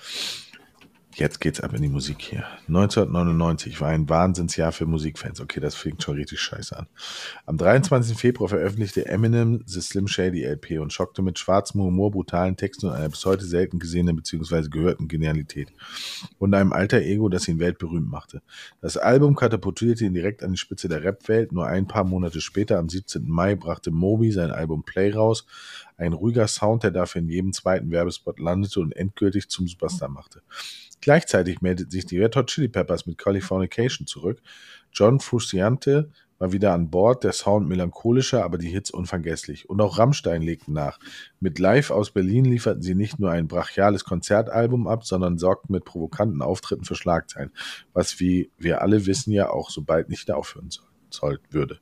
Jetzt geht's ab in die Musik hier. neunzehnhundertneunundneunzig war ein Wahnsinnsjahr für Musikfans. Okay, das fängt schon richtig scheiße an. Am dreiundzwanzigsten Februar veröffentlichte Eminem The Slim Shady L P und schockte mit schwarzem Humor, brutalen Texten und einer bis heute selten gesehenen bzw. gehörten Genialität. Und einem alter Ego, das ihn weltberühmt machte. Das Album katapultierte ihn direkt an die Spitze der Rap-Welt. Nur ein paar Monate später, am siebzehnten Mai, brachte Moby sein Album Play raus. Ein ruhiger Sound, der dafür in jedem zweiten Werbespot landete und endgültig zum Superstar machte. Gleichzeitig meldet sich die Red Hot Chili Peppers mit Californication zurück. John Frusciante war wieder an Bord, der Sound melancholischer, aber die Hits unvergesslich. Und auch Rammstein legten nach. Mit Live aus Berlin lieferten sie nicht nur ein brachiales Konzertalbum ab, sondern sorgten mit provokanten Auftritten für Schlagzeilen, was, wie wir alle wissen, ja auch so bald nicht aufhören soll, soll würde.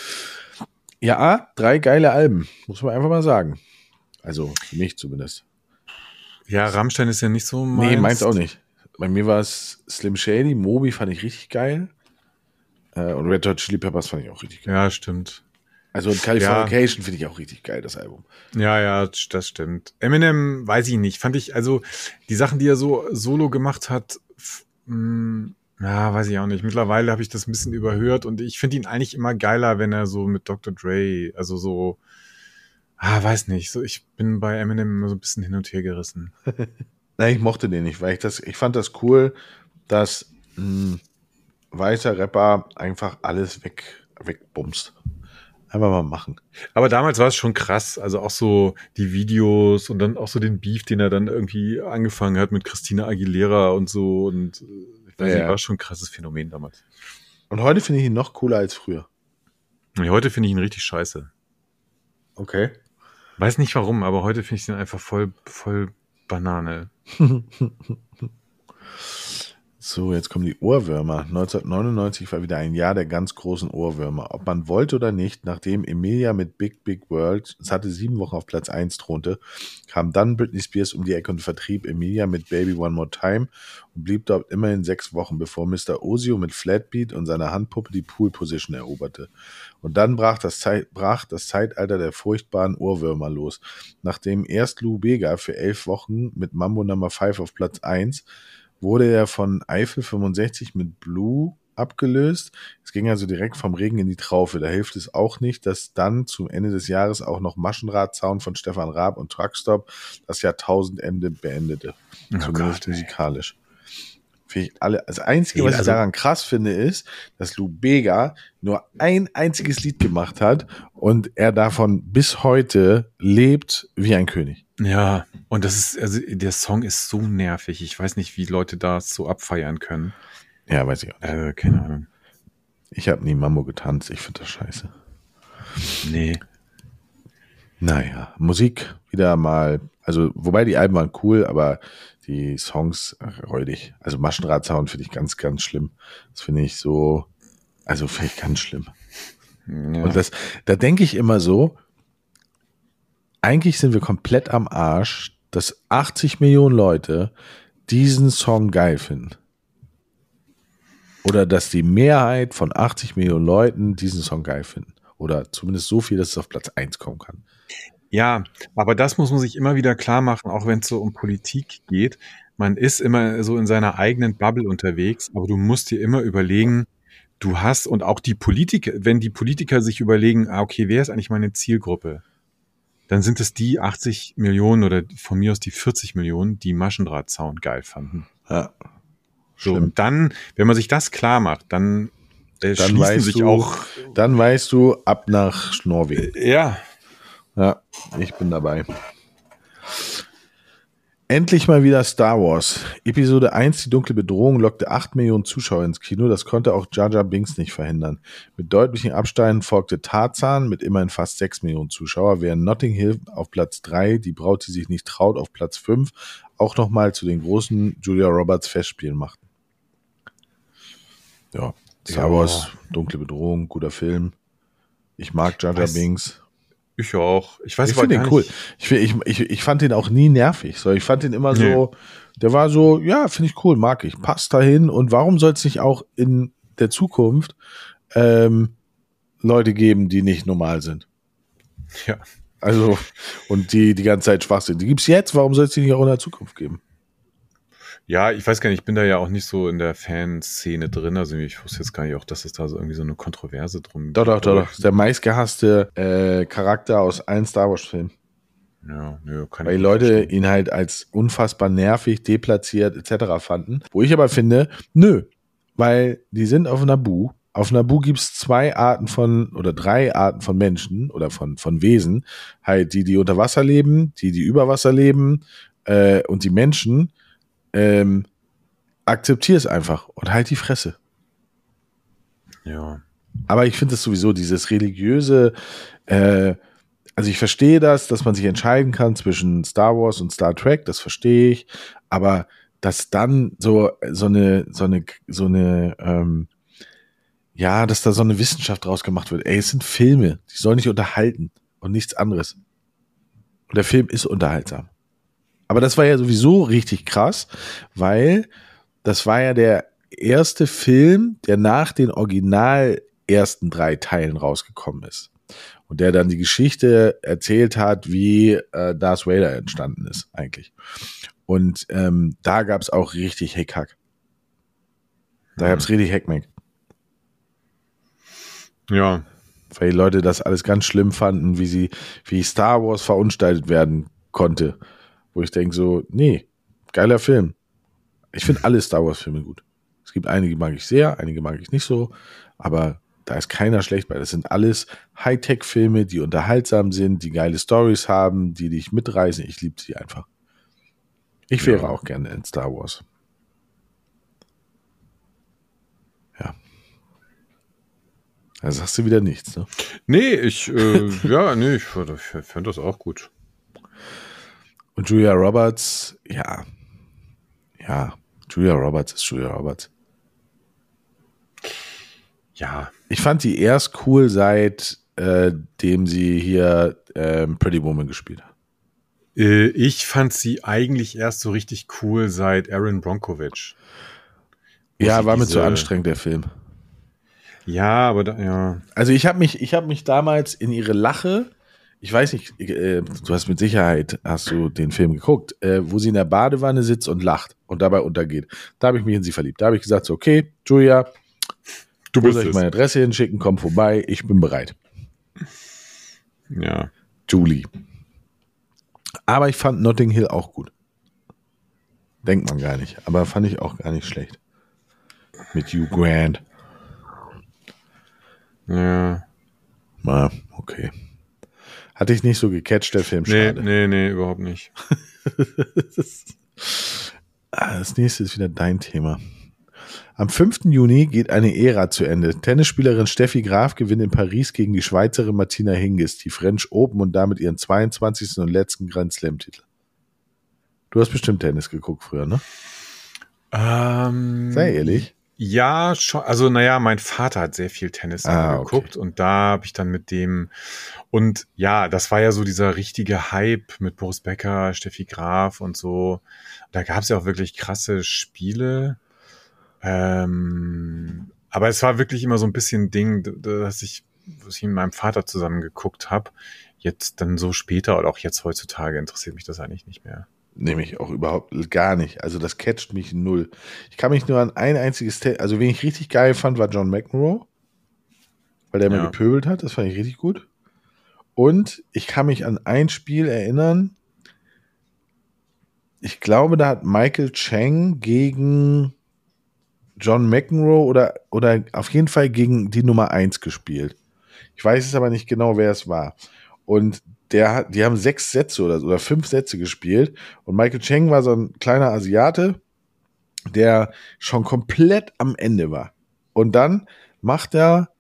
Ja, drei geile Alben, muss man einfach mal sagen. Also für mich zumindest. ja, Rammstein ist ja nicht so meins. Nee, meins auch nicht. Bei mir war es Slim Shady, Moby fand ich richtig geil. Äh, und Red Hot Chili Peppers fand ich auch richtig geil. Ja, stimmt. Also Californication finde ich auch richtig geil, das Album. Ja, ja, das stimmt. Eminem, weiß ich nicht, fand ich, also die Sachen, die er so solo gemacht hat, f- mh, ja, weiß ich auch nicht. Mittlerweile habe ich das ein bisschen überhört und ich finde ihn eigentlich immer geiler, wenn er so mit Doktor Dre, also so, ah, weiß nicht, so ich bin bei Eminem immer so ein bisschen hin und her gerissen. Nein, ich mochte den nicht, weil ich das, ich fand das cool, dass ein weißer Rapper einfach alles weg, wegbumst. Einfach mal machen. Aber damals war es schon krass, also auch so die Videos und dann auch so den Beef, den er dann irgendwie angefangen hat mit Christina Aguilera und so und äh, ich weiß Ja, nicht, ja. war schon ein krasses Phänomen damals. Und heute finde ich ihn noch cooler als früher. Und heute finde ich ihn richtig scheiße. Okay. Weiß nicht warum, aber heute finde ich ihn einfach voll, voll Banane. So, jetzt kommen die Ohrwürmer. neunzehnhundertneunundneunzig war wieder ein Jahr der ganz großen Ohrwürmer. Ob man wollte oder nicht, nachdem Emilia mit Big Big World, es hatte sieben Wochen auf Platz eins thronte, kam dann Britney Spears um die Ecke und vertrieb Emilia mit Baby One More Time und blieb dort immerhin sechs Wochen, bevor Mister Osio mit Flatbeat und seiner Handpuppe die Pool Position eroberte. Und dann brach das, Zeit, brach das Zeitalter der furchtbaren Ohrwürmer los. Nachdem erst Lou Bega für elf Wochen mit Mambo Number fünf auf Platz eins wurde er von Eiffel fünfundsechzig mit Blue abgelöst. Es ging also direkt vom Regen in die Traufe. Da hilft es auch nicht, dass dann zum Ende des Jahres auch noch Maschendrahtzaun von Stefan Raab und Truckstop das Jahrtausendende beendete. Oh Zumindest Gott, musikalisch. Ich alle, das Einzige, Nee, was ich also- daran krass finde, ist, dass Lou Bega nur ein einziges Lied gemacht hat und er davon bis heute lebt wie ein König. Ja, und das ist, also der Song ist so nervig. Ich weiß nicht, wie Leute das so abfeiern können. Ja, weiß ich auch nicht. Äh, keine Ahnung. Ich habe nie Mambo getanzt. Ich finde das scheiße. Nee. Naja, Musik wieder mal, also wobei die Alben waren cool, aber die Songs ach, räudig. Also Maschendrahtsound finde ich ganz, ganz schlimm. Das finde ich so, also finde ich ganz schlimm. Ja. Und das, da denke ich immer so, eigentlich sind wir komplett am Arsch, dass achtzig Millionen Leute diesen Song geil finden. Oder dass die Mehrheit von achtzig Millionen Leuten diesen Song geil finden. Oder zumindest so viel, dass es auf Platz eins kommen kann. Ja, aber das muss man sich immer wieder klar machen, auch wenn es so um Politik geht. Man ist immer so in seiner eigenen Bubble unterwegs, aber du musst dir immer überlegen, du hast, und auch die Politiker, wenn die Politiker sich überlegen, ah, okay, wer ist eigentlich meine Zielgruppe? Dann sind es die achtzig Millionen oder von mir aus die vierzig Millionen, die Maschendrahtzaun geil fanden. Ja. So, Schlimm. und dann, wenn man sich das klar macht, dann, äh, Dann schließen weißt sich du, auch, dann weißt du, ab nach Norwegen. ja, Ja, ich bin dabei. Endlich mal wieder Star Wars. Episode eins, die dunkle Bedrohung, lockte acht Millionen Zuschauer ins Kino. Das konnte auch Jar Jar Binks nicht verhindern. Mit deutlichen Abständen folgte Tarzan mit immerhin fast sechs Millionen Zuschauer, während Notting Hill auf Platz drei, die Braut, die sich nicht traut, auf Platz fünf, auch nochmal zu den großen Julia Roberts Festspielen machten. Ja, Star Ja. Wars, dunkle Bedrohung, guter Film. Ich mag Jar Jar Weiß- Binks. ich auch. Ich weiß Ich aber finde gar den cool. nicht- Ich, find- ich, ich, ich fand den auch nie nervig. So, ich fand den immer Nee. so, der war so, ja, finde ich cool, mag ich. Passt dahin. Und warum soll es nicht auch in der Zukunft ähm, Leute geben, die nicht normal sind? Ja. Also, und die die ganze Zeit schwach sind. Die gibt's jetzt, warum soll es die nicht auch in der Zukunft geben? Ja, ich weiß gar nicht, ich bin da ja auch nicht so in der Fanszene drin, also ich wusste jetzt gar nicht auch, dass es da so irgendwie so eine Kontroverse drum Doch, doch, gibt. doch, doch. Das ist der meistgehasste äh, Charakter aus allen Star Wars-Filmen. Ja, nö, kann Weil ich die nicht Leute verstehen. ihn halt als unfassbar nervig, deplatziert et cetera fanden. Wo ich aber finde, nö, weil die sind auf Naboo. Auf Naboo gibt's zwei Arten von, oder drei Arten von Menschen oder von, von Wesen. Halt die, die unter Wasser leben, die, die über Wasser leben äh, und die Menschen. Ähm, akzeptier es einfach und halt die Fresse. Ja. Aber ich finde es sowieso, dieses religiöse, äh, also ich verstehe das, dass man sich entscheiden kann zwischen Star Wars und Star Trek, das verstehe ich, aber dass dann so, so eine, so eine, so eine, ähm, ja, dass da so eine Wissenschaft draus gemacht wird. Ey, es sind Filme, die sollen nicht unterhalten und nichts anderes. Und der Film ist unterhaltsam. Aber das war ja sowieso richtig krass, weil das war ja der erste Film, der nach den original ersten drei Teilen rausgekommen ist. Und der dann die Geschichte erzählt hat, wie äh, Darth Vader entstanden ist eigentlich. Und ähm, da gab es auch richtig Hickhack. Da Mhm. gab es richtig Heckmeck. Ja. Weil die Leute das alles ganz schlimm fanden, wie sie, wie Star Wars verunstaltet werden konnte. Wo ich denke so, nee, geiler Film. Ich finde alle Star Wars Filme gut. Es gibt einige, mag ich sehr, einige mag ich nicht so, aber da ist keiner schlecht bei. Das sind alles Hightech-Filme, die unterhaltsam sind, die geile Stories haben, die dich mitreißen. Ich liebe sie einfach. Ich wäre Ja. auch gerne in Star Wars. Ja. Da sagst du wieder nichts, ne? Nee, ich, äh, ja, nee, ich, ich fand das auch gut. Und Julia Roberts, ja, ja, Julia Roberts ist Julia Roberts. Ja. Ich fand die erst cool, seitdem äh, sie hier äh, Pretty Woman gespielt hat. Äh, ich fand sie eigentlich erst so richtig cool seit Erin Brockovich. Ja, war diese... mir zu anstrengend, der Film. Ja, aber da, ja. Also ich habe mich, ich habe mich damals in ihre Lache, ich weiß nicht, äh, du hast mit Sicherheit, hast du den Film geguckt, äh, wo sie in der Badewanne sitzt und lacht und dabei untergeht. Da habe ich mich in sie verliebt. Da habe ich gesagt, so, okay, Julia, du musst euch meine Adresse hinschicken, komm vorbei, ich bin bereit. Ja. Julie. Aber ich fand Notting Hill auch gut. Denkt man gar nicht, aber fand ich auch gar nicht schlecht. Mit Hugh Grant. Ja. Na, okay. Hatte ich nicht so gecatcht, der Film, nee, schade. Nee, nee, überhaupt nicht. Das nächste ist wieder dein Thema. Am fünften Juni geht eine Ära zu Ende. Tennisspielerin Steffi Graf gewinnt in Paris gegen die Schweizerin Martina Hingis die French Open und damit ihren zweiundzwanzigsten und letzten Grand Slam-Titel. Du hast bestimmt Tennis geguckt früher, ne? Ähm, Sei ehrlich. Ja, schon. Also, naja, mein Vater hat sehr viel Tennis ah, geguckt okay. und da habe ich dann mit dem und ja, das war ja so dieser richtige Hype mit Boris Becker, Steffi Graf und so. Da gab es ja auch wirklich krasse Spiele. Ähm, aber es war wirklich immer so ein bisschen Ding, dass ich, was ich mit meinem Vater zusammen geguckt habe. Jetzt dann so später oder auch jetzt heutzutage interessiert mich das eigentlich nicht mehr. Nehme ich auch überhaupt gar nicht. Also das catcht mich null. Ich kann mich nur an ein einziges, Te- also wen ich richtig geil fand, war John McEnroe, weil der Ja. mal gepöbelt hat. Das fand ich richtig gut. Und ich kann mich an ein Spiel erinnern. Ich glaube, da hat Michael Chang gegen John McEnroe oder, oder auf jeden Fall gegen die Nummer eins gespielt. Ich weiß es aber nicht genau, wer es war. Und der hat, die haben sechs Sätze oder, oder fünf Sätze gespielt. Und Michael Chang war so ein kleiner Asiate, der schon komplett am Ende war. Und dann macht er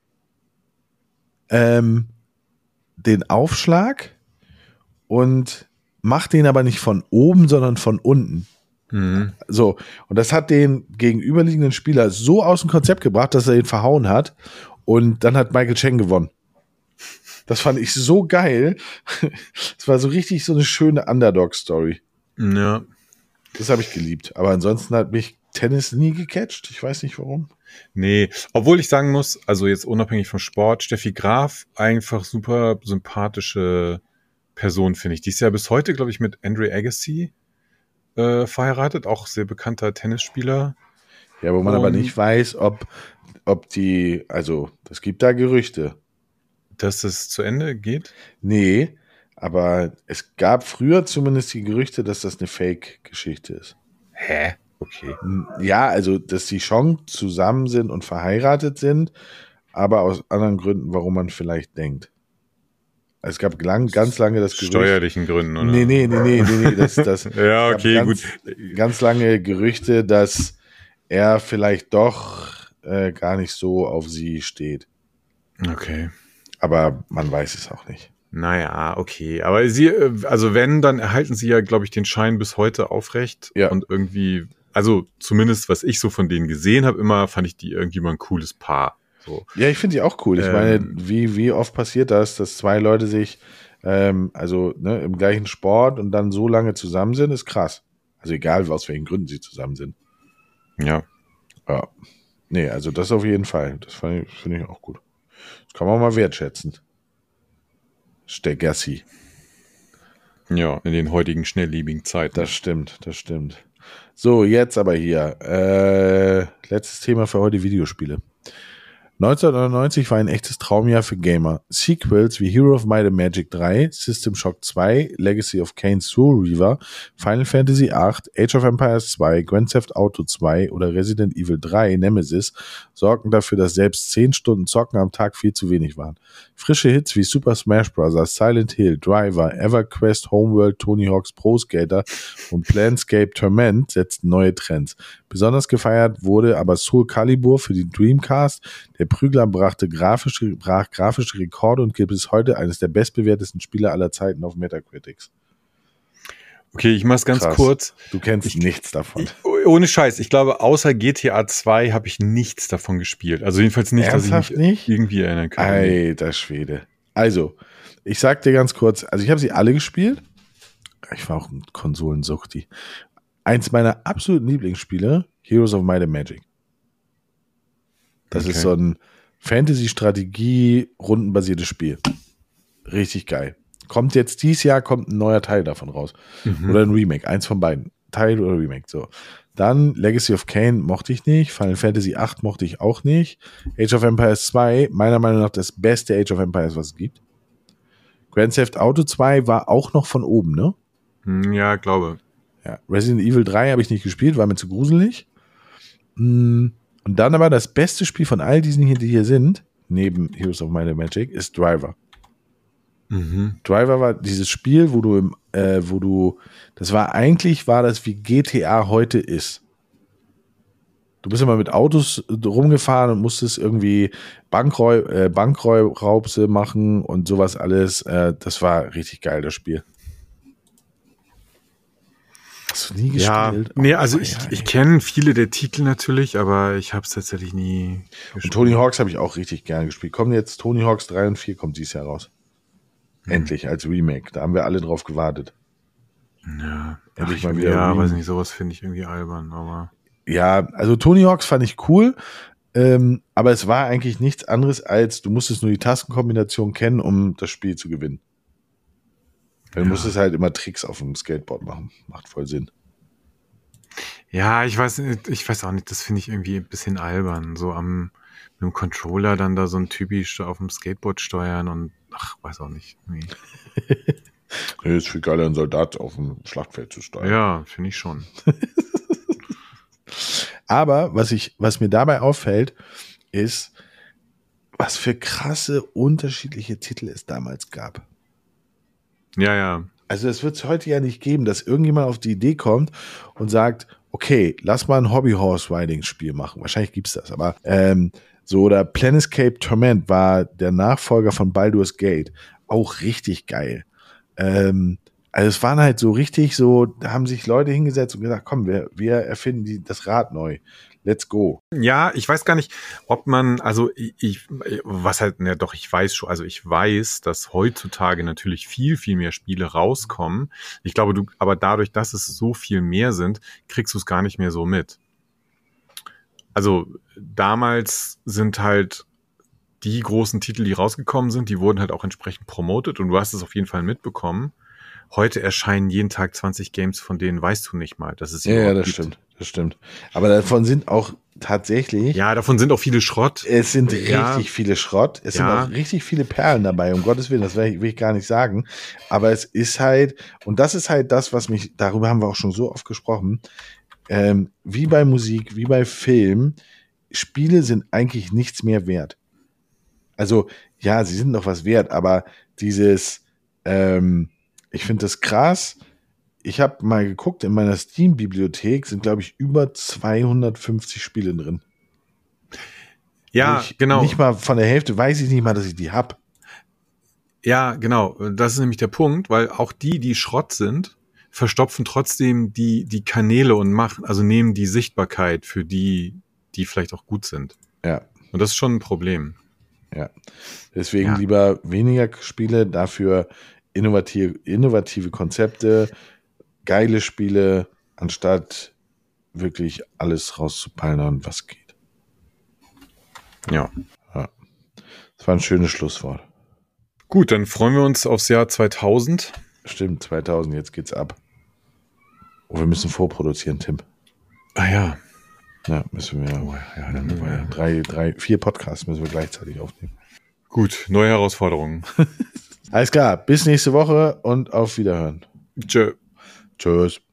ähm, den Aufschlag und macht den aber nicht von oben, sondern von unten. Mhm. So, und das hat den gegenüberliegenden Spieler so aus dem Konzept gebracht, dass er ihn verhauen hat. Und dann hat Michael Chang gewonnen. Das fand ich so geil. Es war so richtig so eine schöne Underdog-Story. Ja. Das habe ich geliebt. Aber ansonsten hat mich Tennis nie gecatcht. Ich weiß nicht warum. Nee, obwohl ich sagen muss, also jetzt unabhängig vom Sport, Steffi Graf, einfach super sympathische Person, finde ich. Die ist ja bis heute, glaube ich, mit Andre Agassi äh, verheiratet, auch sehr bekannter Tennisspieler. Ja, wo man Und aber nicht weiß, ob, ob die, also es gibt da Gerüchte. Dass es zu Ende geht? Nee, aber es gab früher zumindest die Gerüchte, dass das eine Fake-Geschichte ist. Hä? Okay. Ja, also, dass die schon zusammen sind und verheiratet sind, aber aus anderen Gründen, warum man vielleicht denkt. Also es gab lang, ganz lange das Gerücht. Steuerlichen Gründen, oder? Nee, nee, nee, nee, nee, nee das, das ja, okay, ganz, gut. Ganz lange Gerüchte, dass er vielleicht doch äh, gar nicht so auf sie steht. Okay. Aber man weiß es auch nicht. Naja, okay. Aber sie, also wenn, dann erhalten sie ja, glaube ich, den Schein bis heute aufrecht. Ja. Und irgendwie, also zumindest, was ich so von denen gesehen habe, immer fand ich die irgendwie mal ein cooles Paar. So. Ja, ich finde die auch cool. Ich ähm, meine, wie, wie oft passiert das, dass zwei Leute sich ähm, also ne, im gleichen Sport und dann so lange zusammen sind, ist krass. Also egal, aus welchen Gründen sie zusammen sind. Ja. Ja. Nee, also das auf jeden Fall. Das finde ich auch gut. Das kann man mal wertschätzen. Stegassi. Ja, in den heutigen schnelllebigen Zeiten. Das stimmt, das stimmt. So, jetzt aber hier. Äh, letztes Thema für heute: Videospiele. neunzehnhundertneunundneunzig war ein echtes Traumjahr für Gamer. Sequels wie Hero of Might and Magic drei, System Shock zwei, Legacy of Kain Soul Reaver, Final Fantasy acht, Age of Empires zwei, Grand Theft Auto zwei oder Resident Evil drei Nemesis sorgten dafür, dass selbst zehn Stunden Zocken am Tag viel zu wenig waren. Frische Hits wie Super Smash Bros., Silent Hill, Driver, EverQuest, Homeworld, Tony Hawk's Pro Skater und Planescape Torment setzten neue Trends. Besonders gefeiert wurde aber Soul Calibur für die Dreamcast. Der Prügler brachte grafische, brach grafische Rekorde und gilt bis heute eines der bestbewertesten Spiele aller Zeiten auf Metacritics. Okay, ich mach's ganz Krass. kurz. Du kennst ich, nichts davon. Ich, ohne Scheiß, ich glaube, außer G T A zwei habe ich nichts davon gespielt. Also jedenfalls nicht, Ernsthaft dass ich mich nicht? irgendwie erinnern kann. Alter Schwede. Also, ich sag dir ganz kurz, also ich habe sie alle gespielt. Ich war auch ein Konsolensuchti. Eins meiner absoluten Lieblingsspiele, Heroes of Might and Magic. Das Okay. ist so ein Fantasy-Strategie-rundenbasiertes Spiel. Richtig geil. Kommt jetzt dieses Jahr, kommt ein neuer Teil davon raus. Mhm. Oder ein Remake, eins von beiden. Teil oder Remake, so. Dann Legacy of Kain mochte ich nicht. Final Fantasy acht mochte ich auch nicht. Age of Empires zwei, meiner Meinung nach das beste Age of Empires, was es gibt. Grand Theft Auto zwei war auch noch von oben, ne? Ja, glaube. Ja. Resident Evil drei habe ich nicht gespielt, war mir zu gruselig. Und dann aber das beste Spiel von all diesen hier, die hier sind, neben Heroes of Might and Magic, ist Driver. Mhm. Driver war dieses Spiel, wo du im, äh, wo du, das war eigentlich, war das wie G T A heute ist. Du bist immer mit Autos rumgefahren und musstest irgendwie Bankräu äh, Bankraubse machen und sowas alles. Äh, das war richtig geil, das Spiel. Hast du nie Ja, gespielt? nee, Oh, also ei, ich, ei. ich kenne viele der Titel natürlich, aber ich habe es tatsächlich nie Und gespielt. Tony Hawks habe ich auch richtig gern gespielt. Kommen jetzt Tony Hawks drei und vier kommt dieses Jahr raus. Hm. Endlich, als Remake. Da haben wir alle drauf gewartet. Ja, Endlich Ach, mal ich, wieder ja Remake. weiß nicht, sowas finde ich irgendwie albern, aber Ja, also Tony Hawks fand ich cool, ähm, aber es war eigentlich nichts anderes als, du musstest nur die Tastenkombination kennen, um das Spiel zu gewinnen. Weil Du Ja. musstest halt immer Tricks auf dem Skateboard machen. Macht voll Sinn. ja, ich weiß nicht, ich weiß auch nicht, das finde ich irgendwie ein bisschen albern, so am mit dem Controller dann da so ein typisch auf dem Skateboard steuern und ach, weiß auch nicht. Nee. Nee, ist viel geiler, einen Soldat auf dem Schlachtfeld zu steuern. Ja, finde ich schon. Aber was ich, was mir dabei auffällt, ist, was für krasse unterschiedliche Titel es damals gab. Ja, ja. Also das wird es heute ja nicht geben, dass irgendjemand auf die Idee kommt und sagt, okay, lass mal ein Hobby-Horse-Riding-Spiel machen. Wahrscheinlich gibt's das, aber ähm, so, oder Planescape Torment war der Nachfolger von Baldur's Gate. Auch richtig geil. Ähm, also es waren halt so richtig so, da haben sich Leute hingesetzt und gesagt, komm, wir, wir erfinden die, das Rad neu. Let's go. Ja, ich weiß gar nicht, ob man, also ich, ich was halt, ne, doch, ich weiß schon, also ich weiß, dass heutzutage natürlich viel, viel mehr Spiele rauskommen. Ich glaube, du, aber dadurch, dass es so viel mehr sind, kriegst du es gar nicht mehr so mit. Also damals sind halt die großen Titel, die rausgekommen sind, die wurden halt auch entsprechend promotet und du hast es auf jeden Fall mitbekommen. Heute erscheinen jeden Tag zwanzig Games, von denen weißt du nicht mal, dass es sie Ja, ja, überhaupt das gibt. stimmt, das stimmt. Aber davon sind auch tatsächlich, Ja, davon sind auch viele Schrott. es sind Ja. richtig viele Schrott, es Ja. sind auch richtig viele Perlen dabei, um Gottes Willen, das will ich, will ich gar nicht sagen. Aber es ist halt, und das ist halt das, was mich, darüber haben wir auch schon so oft gesprochen, ähm, wie bei Musik, wie bei Film, Spiele sind eigentlich nichts mehr wert. Also, ja, sie sind noch was wert, aber dieses, ähm, ich finde das krass. Ich habe mal geguckt, in meiner Steam-Bibliothek sind, glaube ich, über zweihundertfünfzig Spiele drin. Ja, Wo ich genau. Nicht mal von der Hälfte weiß ich nicht mal, dass ich die hab. Ja, genau. Das ist nämlich der Punkt, weil auch die, die Schrott sind, verstopfen trotzdem die, die Kanäle und machen, also nehmen die Sichtbarkeit für die, die vielleicht auch gut sind. Ja, Und das ist schon ein Problem. ja. Deswegen Ja. lieber weniger Spiele, dafür innovative, innovative Konzepte, geile Spiele, anstatt wirklich alles rauszupallern, was geht. Ja. Das war ein schönes Schlusswort. Gut, dann freuen wir uns aufs Jahr zweitausend. Stimmt, zweitausend, jetzt geht's ab. Oh, wir müssen vorproduzieren, Tim. Ah ja. Ja, müssen wir. Oh, ja, dann, Ja, äh, drei, drei, vier Podcasts müssen wir gleichzeitig aufnehmen. Gut, neue Herausforderungen. Alles klar, bis nächste Woche und auf Wiederhören. Tschö. Tschüss.